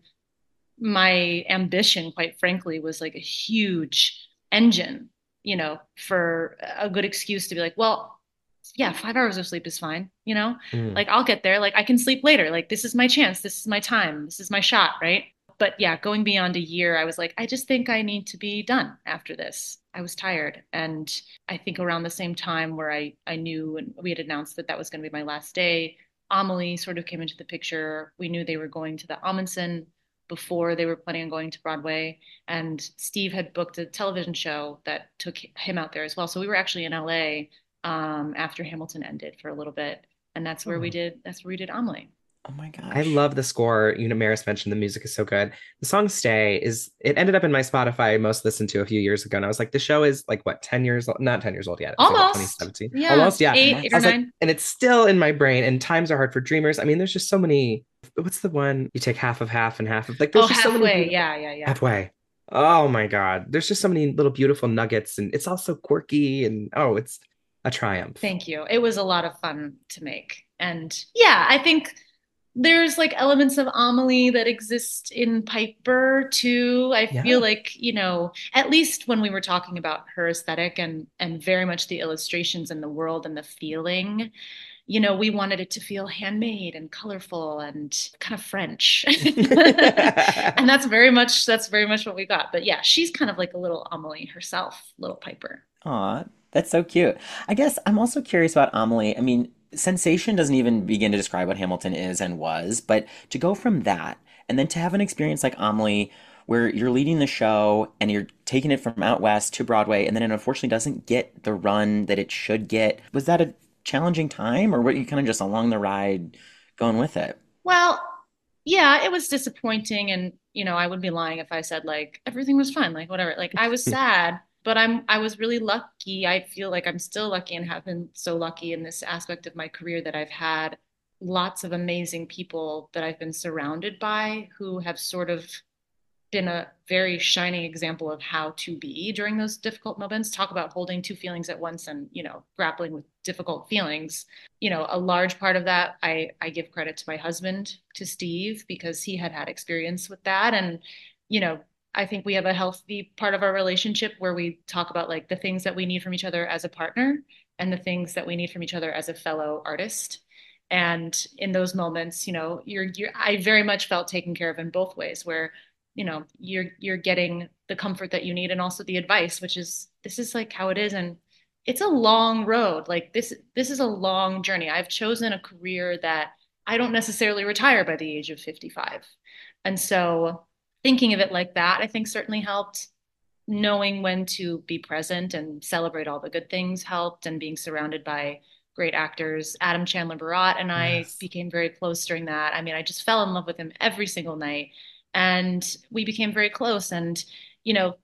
my ambition, quite frankly, was like a huge engine, for a good excuse to be like, well, yeah, 5 hours of sleep is fine, Mm. like I'll get there. Like I can sleep later. Like this is my chance. This is my time. This is my shot, right? But yeah, going beyond a year, I was like, I just think I need to be done after this. I was tired. And I think around the same time where I knew and we had announced that that was going to be my last day, Amelie sort of came into the picture. We knew they were going to the Amundsen before they were planning on going to Broadway. And Steve had booked a television show that took him out there as well. So we were actually in LA after Hamilton ended for a little bit. And Oh. that's where we did Amelie. Oh my I gosh. love the score. Maris mentioned the music is so good. The song Stay it ended up in my Spotify most listened to a few years ago. And I was like, the show is like what, 10 years old? Not 10 years old yet. It was like what, Almost. 2017? Yeah. Almost, yeah. Eight I or was like, nine. and it's still in my brain. And times are hard for dreamers. I mean, there's just so many. What's the one you take half of half and half of like Oh, there's just so many halfway. beautiful Yeah, yeah, yeah. halfway. Oh my God. There's just so many little beautiful nuggets, and it's also quirky and it's a triumph. Thank you. It was a lot of fun to make. And yeah, I think there's like elements of Amelie that exist in Piper too. I feel Yeah. like, at least when we were talking about her aesthetic and very much the illustrations and the world and the feeling, we wanted it to feel handmade and colorful and kind of French. And that's very much what we got. But yeah, she's kind of like a little Amelie herself, little Piper. Aw, that's so cute. I guess I'm also curious about Amelie. I mean, Sensation doesn't even begin to describe what Hamilton is and was, but to go from that and then to have an experience like Amelie where you're leading the show and you're taking it from out west to Broadway and then it unfortunately doesn't get the run that it should get. Was that a challenging time or were you kind of just along the ride going with it? Well, yeah, it was disappointing and I would be lying if I said like everything was fine, like whatever. Like I was sad, but I was really lucky. I feel like I'm still lucky and have been so lucky in this aspect of my career that I've had lots of amazing people that I've been surrounded by who have sort of been a very shining example of how to be during those difficult moments. Talk about holding two feelings at once and, grappling with difficult feelings. A large part of that, I give credit to my husband, to Steve, because he had had experience with that. And, you know, I think we have a healthy part of our relationship where we talk about like the things that we need from each other as a partner and the things that we need from each other as a fellow artist. And in those moments, I very much felt taken care of in both ways, where you're getting the comfort that you need and also the advice, which is this is like how it is. And it's a long road. Like this is a long journey. I've chosen a career that I don't necessarily retire by the age of 55. And so thinking of it like that, I think certainly helped. Knowing when to be present and celebrate all the good things helped, and being surrounded by great actors. Adam Chandler Barat and I Yes. became very close during that. I mean, I just fell in love with him every single night and we became very close. And, you know,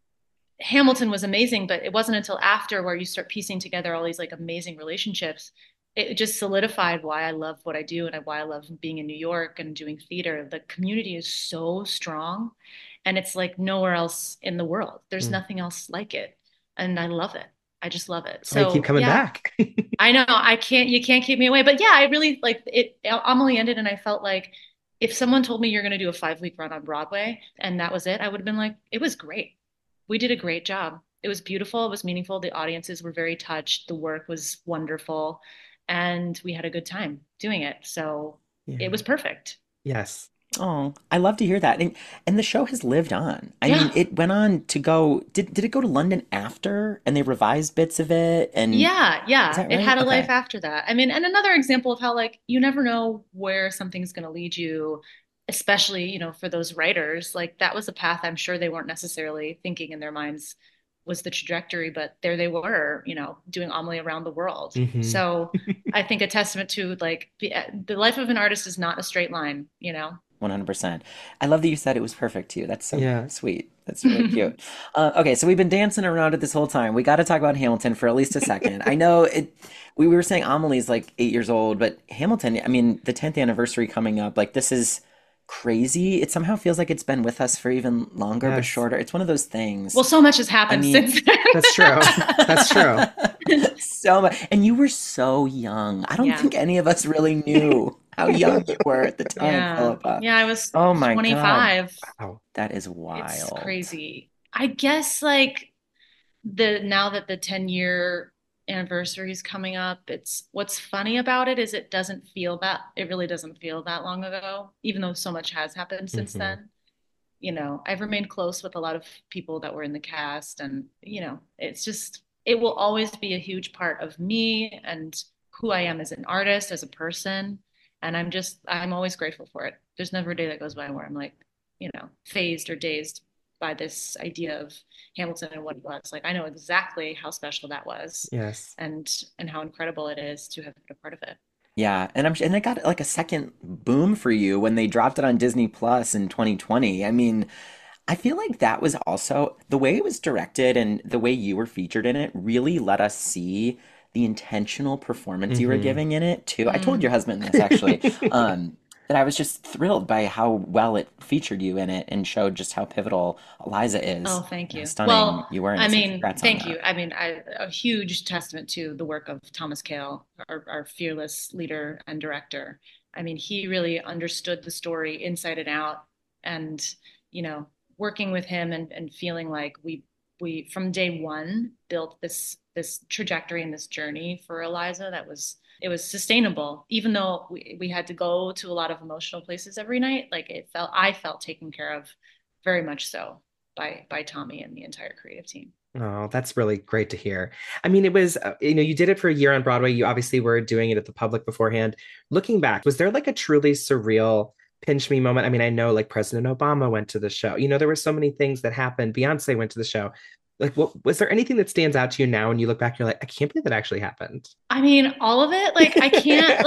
Hamilton was amazing, but it wasn't until after where you start piecing together all these like amazing relationships. It just solidified why I love what I do and why I love being in New York and doing theater. The community is so strong and it's like nowhere else in the world. There's Mm. nothing else like it. And I love it. I just love it. That's why I keep So coming yeah, back. I know you can't keep me away. But yeah, I really like it. Amelie ended, and I felt like if someone told me you're going to do a 5 week run on Broadway and that was it, I would have been like, it was great. We did a great job. It was beautiful. It was meaningful. The audiences were very touched. The work was wonderful, and we had a good time doing it. So it Yeah. was perfect. Yes. Oh, I love to hear that. And the show has lived on. I mean, Yeah. it went on to go, did it go to London after and they revised bits of it? And Yeah, is yeah. that It right? had a life Okay. after that. I mean, and another example of how like you never know where something's going to lead you, especially, for those writers. Like that was a path I'm sure they weren't necessarily thinking in their minds was the trajectory, but there they were, doing Amelie around the world. Hmm. So I think a testament to like the life of an artist is not a straight line. 100%. I love that you said it was perfect too. That's so Yeah. sweet. That's really cute. Okay, so we've been dancing around it this whole time. We got to talk about Hamilton for at least a second. I know we were saying Amelie's like 8 years old, but Hamilton, I mean, the 10th anniversary coming up, like this is crazy. It somehow feels like it's been with us for even longer but Yes, shorter. It's one of those things. Well, so much has I happened mean, since then. that's true. That's true. so much. And you were so young. I don't Yeah. think any of us really knew how young you were at the time, Yeah. Philippa. Yeah, I was Oh my God. 25. Wow. That is It's wild. crazy. I guess like the now that the 10-year anniversary is coming up, it's what's funny about it is it really doesn't feel that long ago, even though so much has happened since Hmm. then. I've remained close with a lot of people that were in the cast, and it's just it will always be a huge part of me and who I am as an artist, as a person. And I'm always grateful for it. There's never a day that goes by where I'm like, phased or dazed by this idea of Hamilton and what it was. Like I know exactly how special that was Yes. and how incredible it is to have been a part of it. Yeah, and it got like a second boom for you when they dropped it on Disney Plus in 2020. I mean, I feel like that was also the way it was directed and the way you were featured in it really let us see the intentional performance you were Hmm. giving in it too. I told Mm. your husband this actually, that I was just thrilled by how well it featured you in it and showed just how pivotal Eliza is Oh, thank and how you. stunning Well, you were in I it. So mean, congrats on thank that. you. I mean, a huge testament to the work of Thomas Kail, our fearless leader and director. I mean, he really understood the story inside and out, and you know, working with him and feeling like we from day one built this trajectory and this journey for Eliza that was sustainable, even though we had to go to a lot of emotional places every night. Like I felt taken care of very much so by Tommy and the entire creative team. Oh, that's really great to hear. I mean, it was, you did it for a year on Broadway. You obviously were doing it at the public beforehand. Looking back, was there like a truly surreal pinch me moment? I mean, I know like President Obama went to the show. There were so many things that happened. Beyonce went to the show. Like, what was there anything that stands out to you now when you look back, you're like, I can't believe that actually happened? I mean, all of it. Like I can't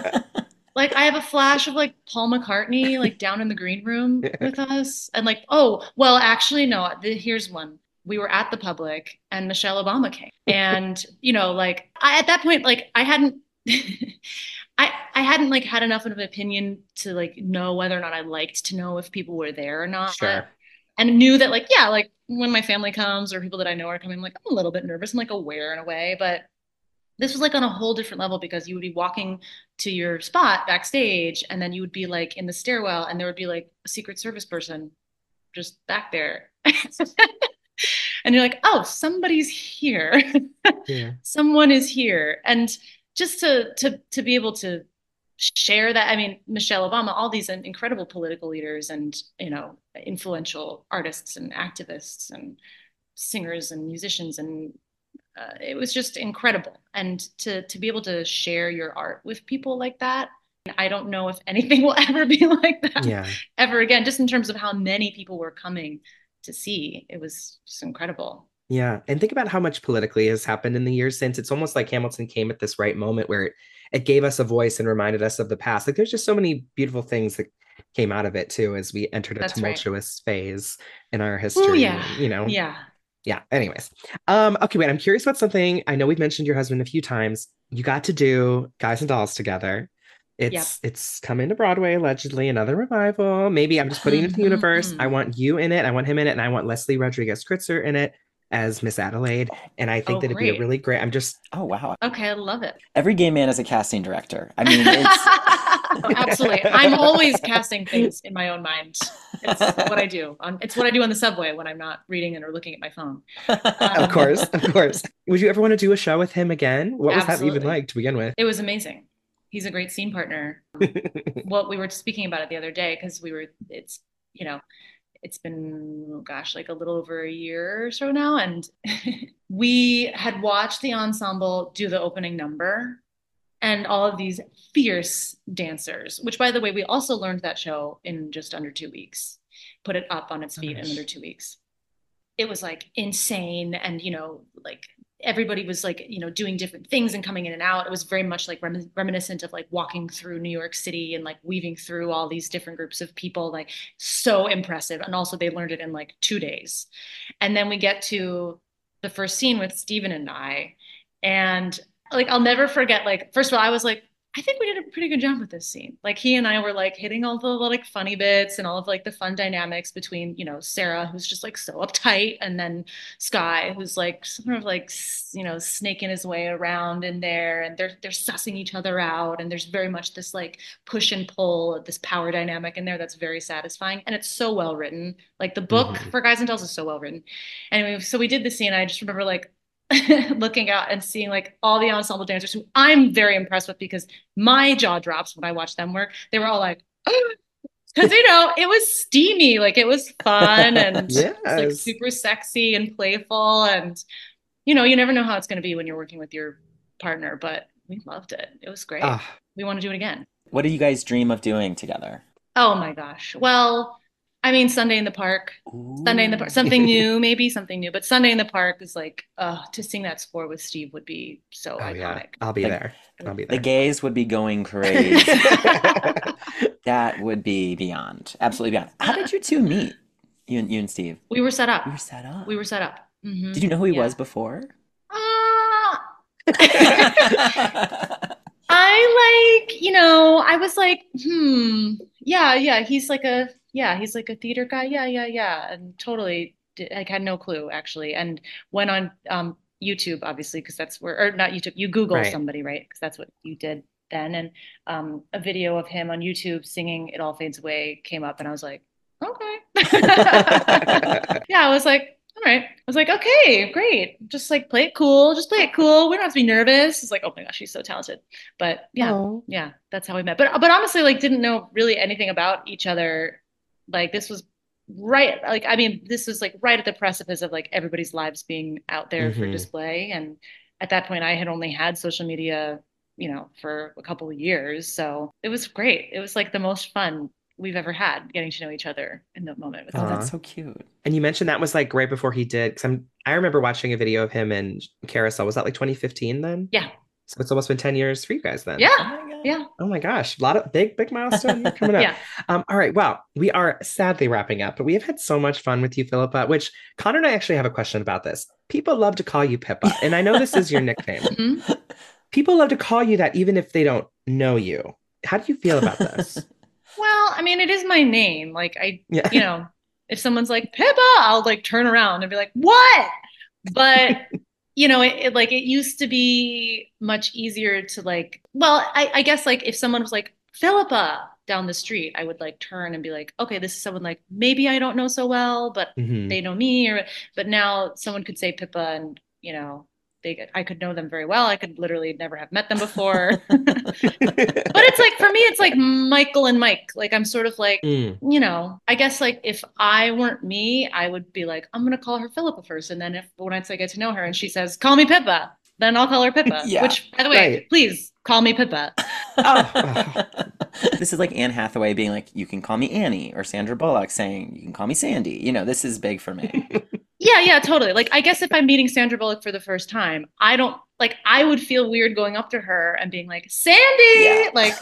like I have a flash of like Paul McCartney like down in the green room with us, and like, oh well, actually no. Here's one. We were at the public, and Michelle Obama came, and like at that point, like I hadn't. I hadn't like had enough of an opinion to like know whether or not I liked to know if people were there or not, Sure. and knew that like yeah, like when my family comes or people that I know are coming, I'm like I'm a little bit nervous and like aware in a way, but this was like on a whole different level because you would be walking to your spot backstage and then you would be like in the stairwell and there would be like a Secret Service person just back there. And you're like, oh, somebody's here. Yeah. Someone is here. And just to be able to share that, I mean, Michelle Obama, all these incredible political leaders and, influential artists and activists and singers and musicians and it was just incredible. And to be able to share your art with people like that, I don't know if anything will ever be like that Yeah. ever again, just in terms of how many people were coming to see. It was just incredible. Yeah. And think about how much politically has happened in the years since. It's almost like Hamilton came at this right moment where it gave us a voice and reminded us of the past. Like there's just so many beautiful things that came out of it too as we entered a That's right. tumultuous phase in our Oh history. yeah. And Yeah. yeah. Anyways. Okay, wait, I'm curious about something. I know we've mentioned your husband a few times. You got to do Guys and Dolls together. Yep. It's coming to Broadway, allegedly, another revival. Maybe I'm just putting it into the universe. I Mhm. want you in it, I want him in it, and I want Leslie Rodriguez Kritzer in it as Miss Adelaide. And I think Oh, that it'd be a great. really great. I'm just Oh wow. Okay, I love it. Every gay man is a casting director. I mean, it's Absolutely. I'm always casting things in my own mind. It's what I do. It's what I do on the subway when I'm not reading it or looking at my phone. of course, Um, of course. Would you ever want to do a show with him again? What was that even Absolutely. like to begin with? It was amazing. He's a great scene partner. What we were speaking about it the other day, because you know, it's been, oh gosh, like a little over a year or so now. And we had watched the ensemble do the opening number and all of these fierce dancers, which by the way, we also learned that show in just under 2 weeks, put it up on its Oh, feet in under nice. 2 weeks. It was like insane. And, like everybody was like, doing different things and coming in and out. It was very much like reminiscent of like walking through New York City and like weaving through all these different groups of people, like so impressive. And also they learned it in like 2 days. And then we get to the first scene with Steven and I, and like I'll never forget, like, first of all, I was like, I think we did a pretty good job with this scene. Like he and I were like hitting all the like funny bits and all of like the fun dynamics between, Sarah, who's just like so uptight, and then Sky, who's like sort of like, snaking his way around in there, and they're sussing each other out. And there's very much this like push and pull, this power dynamic in there that's very satisfying. And it's so well written. Like the book Mhm. for Guys and Dolls is so well written. Anyway, so we did the scene. I just remember like looking out and seeing like all the ensemble dancers who I'm very impressed with, because my jaw drops when I watch them work. They were all like, because it was steamy, like it was fun and it's like Yes. super sexy and playful, and you never know how it's going to be when you're working with your partner, but we loved it. It was great. Ah, We want to do it again. What do you guys dream of doing together? Oh my gosh. Well, I mean, Sunday in the Park. Sunday in the Park. Ooh. Something new, maybe something new. But Sunday in the Park is like, to sing that score with Steve would be so oh yeah, iconic. I'll be Like there. I'll be the there. gays would be going crazy. That would be beyond, absolutely beyond. How did you two meet? You and Steve? We were set up. You were set up. We were set up. Did you know who he Yeah. was before? Uh, I like, I was like, yeah, he's like a theater guy. Yeah. And totally, like, had no clue actually. And went on YouTube, obviously, because that's where, or not YouTube, you Google Right. somebody, right? Because that's what you did then. And a video of him on YouTube singing It All Fades Away came up, and I was like, okay. Yeah, I was like, all right. I was like, okay, great. Just like play it cool. Just play it cool. We don't have to be nervous. It's like, oh my gosh, she's so talented. But yeah, Oh. yeah, that's how we met. But honestly, like, didn't know really anything about each other. Like this was right. Like, I mean, this was like right at the precipice of like everybody's lives being out there for Hmm. display. And at that point, I had only had social media, for a couple of years. So it was great. It was like the most fun we've ever had, getting to know each other in the moment with Oh, each that's Aw. so cute. And you mentioned that was like right before he did, because I remember watching a video of him in Carousel. Was that like 2015 then? Yeah. So it's almost been 10 years for you guys then. Oh Yeah. my God. Yeah. Oh my gosh, a lot of big milestone coming up. Yeah. All right, well, we are sadly wrapping up, but we have had so much fun with you, Philippa, which Connor and I actually have a question about this. People love to call you Pippa, and I know this is your nickname. Mhm. People love to call you that even if they don't know you. How do you feel about this? Well, I mean, it is my name. Like Yeah. if someone's like Pippa, I'll like turn around and be like, what? But it used to be much easier to like, well, I guess like if someone was like Philippa down the street, I would like turn and be like, okay, this is someone like maybe I don't know so well, but Hmm. they know me. But now someone could say Pippa, and I could know them very well. I could literally never have met them before. But it's like, for me, it's like Michael and Mike. Like, I'm sort of like, Mm. I guess like if I weren't me, I would be like, I'm gonna call her Philippa first. And then if once I get to know her and she says, call me Pippa, then I'll call her Pippa. Yeah. Which, by the way, Right. please call me Pippa. Oh. This is like Anne Hathaway being like, you can call me Annie, or Sandra Bullock saying, you can call me Sandy. This is big for me. Yeah, totally. Like, I guess if I'm meeting Sandra Bullock for the first time, I don't like, I would feel weird going up to her and being like, Sandy, Yeah. like,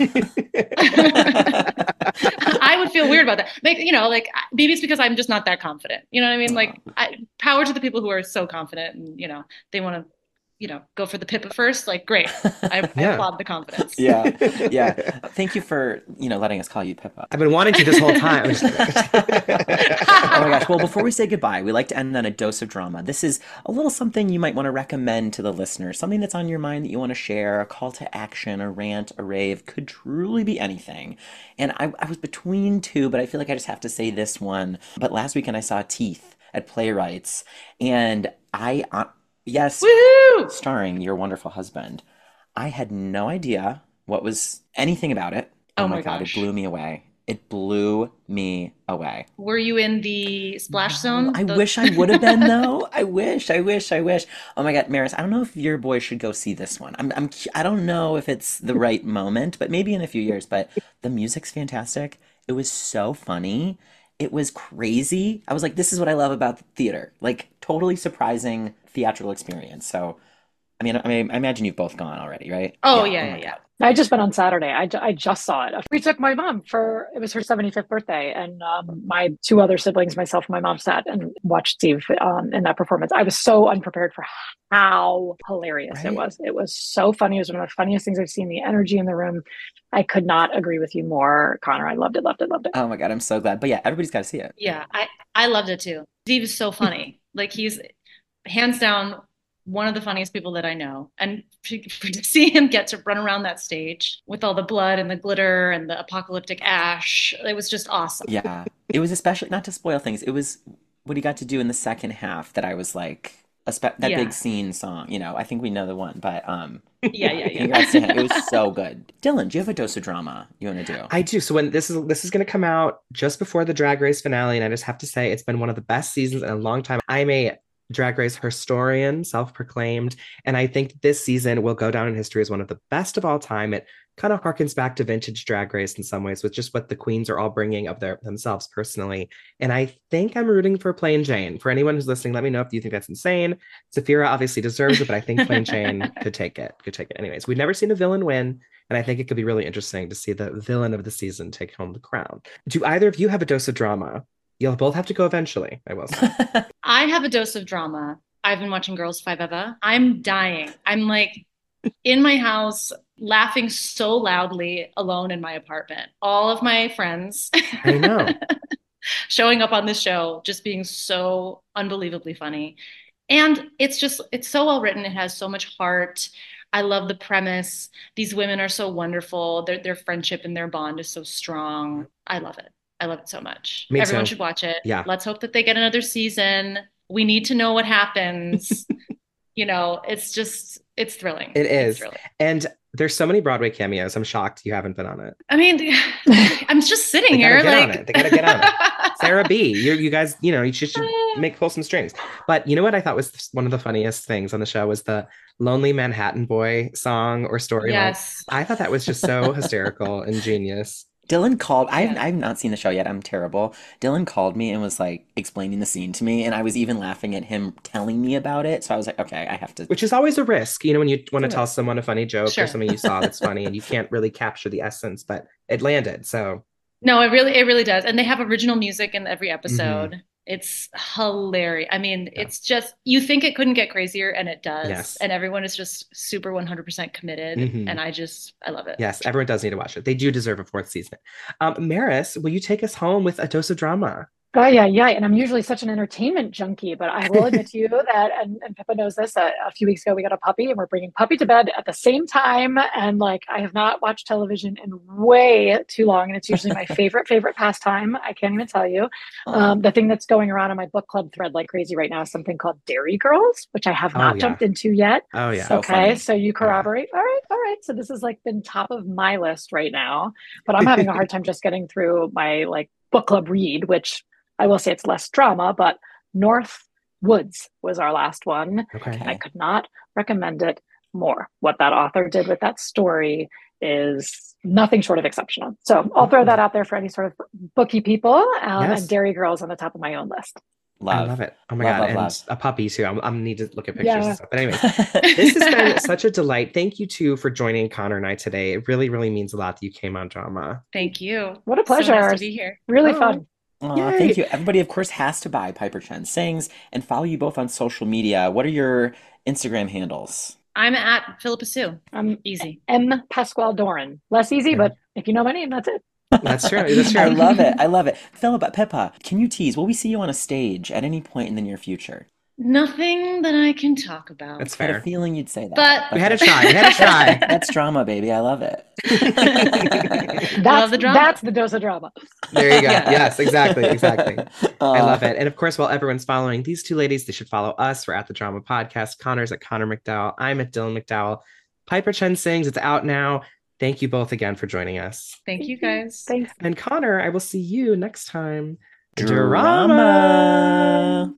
I would feel weird about that. Like, maybe it's because I'm just not that confident. You know what I mean? Like, power to the people who are so confident, and, they want to, go for the Pippa first. Like, great. I Yeah. applaud the confidence. Yeah. Thank you for, letting us call you Pippa. I've been wanting to this whole time. I'm just Oh my gosh. Well, before we say goodbye, we like to end on a dose of drama. This is a little something you might want to recommend to the listener, something that's on your mind that you want to share, a call to action, a rant, a rave, could truly be anything. And I was between two, but I feel like I just have to say this one. But last weekend I saw Teeth at Playwrights, and yes, Woohoo! starring your wonderful husband. I had no idea what was anything about it. Oh my my God, gosh. it blew me away. It blew me away. Were you in the splash No, zone? I wish I would have been though. I wish. Oh my God, Maris, I don't know if your boy should go see this one. I don't know if it's the right moment, but maybe in a few years. But the music's fantastic. It was so funny. It was crazy. I was like, this is what I love about theater. Like, totally surprising theatrical experience. So I imagine you've both gone already, right? Oh, Yeah. yeah, Oh yeah, my yeah. God. I just went on Saturday. I just saw it. We took my mom for it was her 75th birthday, and my two other siblings, myself and my mom, sat and watched Steve in that performance. I was so unprepared for how hilarious it Right? was. It was so funny. It was one of the funniest things I've seen. The energy in the room. I could not agree with you more, Connor. I loved it, loved it, loved it. Oh my God, I'm so glad. But yeah, everybody's got to see it. Yeah, I loved it too. Steve is so funny. Like he's hands down one of the funniest people that I know. And to see him get to run around that stage with all the blood and the glitter and the apocalyptic ash, it was just awesome. Yeah. It was especially, not to spoil things, it was what he got to do in the second half that I was like, that big Yeah. scene song, I think we know the one, but Yeah, yeah, yeah. congrats to him. It was so good. Dylan, do you have a dose of drama you want to do? I do. So when this is going to come out just before the Drag Race finale, and I just have to say it's been one of the best seasons in a long time. I'm a Drag Race historian, self-proclaimed, and I think this season will go down in history as one of the best of all time. It kind of harkens back to vintage Drag Race in some ways, with just what the queens are all bringing of themselves personally. And I think I'm rooting for Plain Jane. For anyone who's listening, let me know if you think that's insane. Saphira obviously deserves it, but I think Plain Jane could take it. Could take it. Anyways, we've never seen a villain win. And I think it could be really interesting to see the villain of the season take home the crown. Do either of you have a dose of drama? You'll both have to go eventually, I will say. I have a dose of drama. I've been watching Girls 5eva. I'm dying. I'm like in my house laughing so loudly alone in my apartment. All of my friends I know. showing up on this show, just being so unbelievably funny. And it's so well written. It has so much heart. I love the premise. These women are so wonderful. Their friendship and their bond is so strong. I love it. I love it so much. Me Everyone too. should watch it. Yeah. Let's hope that they get another season. We need to know what happens. It's thrilling. It It's is. thrilling. And there's so many Broadway cameos. I'm shocked you haven't been on it. I mean, I'm just sitting They gotta here get like on it. They gotta get on it. Sarah B, you guys, you should make pull some strings. But you know what I thought was one of the funniest things on the show was the Lonely Manhattan Boy song or storyline. Yes. I thought that was just so hysterical and genius. Dylan called. Yeah. I've not seen the show yet. I'm terrible. Dylan called me and was like explaining the scene to me, and I was even laughing at him telling me about it. So I was like, okay, I have to. Which is always a risk, when you want to Yeah. tell someone a funny joke Sure. or something you saw that's funny and you can't really capture the essence, but it landed. So No, it really does. And they have original music in every episode. It's hilarious. I mean, Yeah. it's just, you think it couldn't get crazier, and it does. Yes. And everyone is just super 100% committed. Mhm. And I love it. yes, everyone does need to watch it. They do deserve a fourth season. Maris, will you take us home with a dose of drama? Oh, yeah, yeah. And I'm usually such an entertainment junkie, but I will admit to you that, and Pippa knows this, a few weeks ago we got a puppy and we're bringing puppy to bed at the same time. And like, I have not watched television in way too long. And it's usually my favorite pastime. I can't even tell you. The thing that's going around on my book club thread like crazy right now is something called Dairy Girls, which I have not yeah. jumped into yet. Oh, yeah. So Okay, funny. so you corroborate. All right. So this has like been top of my list right now, but I'm having a hard time just getting through my like book club read, which I will say it's less drama, but North Woods was our last one. Okay. I could not recommend it more. What that author did with that story is nothing short of exceptional. So I'll throw that out there for any sort of booky people. Yes. And Dairy Girls on the top of my own list. I love it. Oh my Love, God. love, And love. a puppy too. I'm gonna need to look at pictures Yeah. and stuff. But anyways, this has been such a delight. Thank you two for joining Connor and I today. It really, really means a lot that you came on Drama. Thank you. What a So nice pleasure. to be here. Really Oh. fun. Aw, Yay. thank you. Everybody, of course, has to buy Piper Chen Sings and follow you both on social media. What are your Instagram handles? I'm at Philippa Sue. Easy. M. Pasquale Doran. Less easy, but if you know my name, that's it. That's true. That's true. I love it. I love it. Philippa, Pippa, can you tease? Will we see you on a stage at any point in the near future? Nothing that I can talk about. That's I had a fair. feeling you'd say that. But- We had to try. We had to try. That's drama, baby. I love it. Love the drama. That's the dose of drama. There you go. Yeah. Yes, exactly. Exactly. Uh, I love it. And of course, while everyone's following these two ladies, they should follow us. We're at the Drama Podcast. Connor's at Connor McDowell. I'm at Dylan McDowell. Piper Chen Sings. It's out now. Thank you both again for joining us. Thank you guys. Thanks. And Connor, I will see you next time. Drama.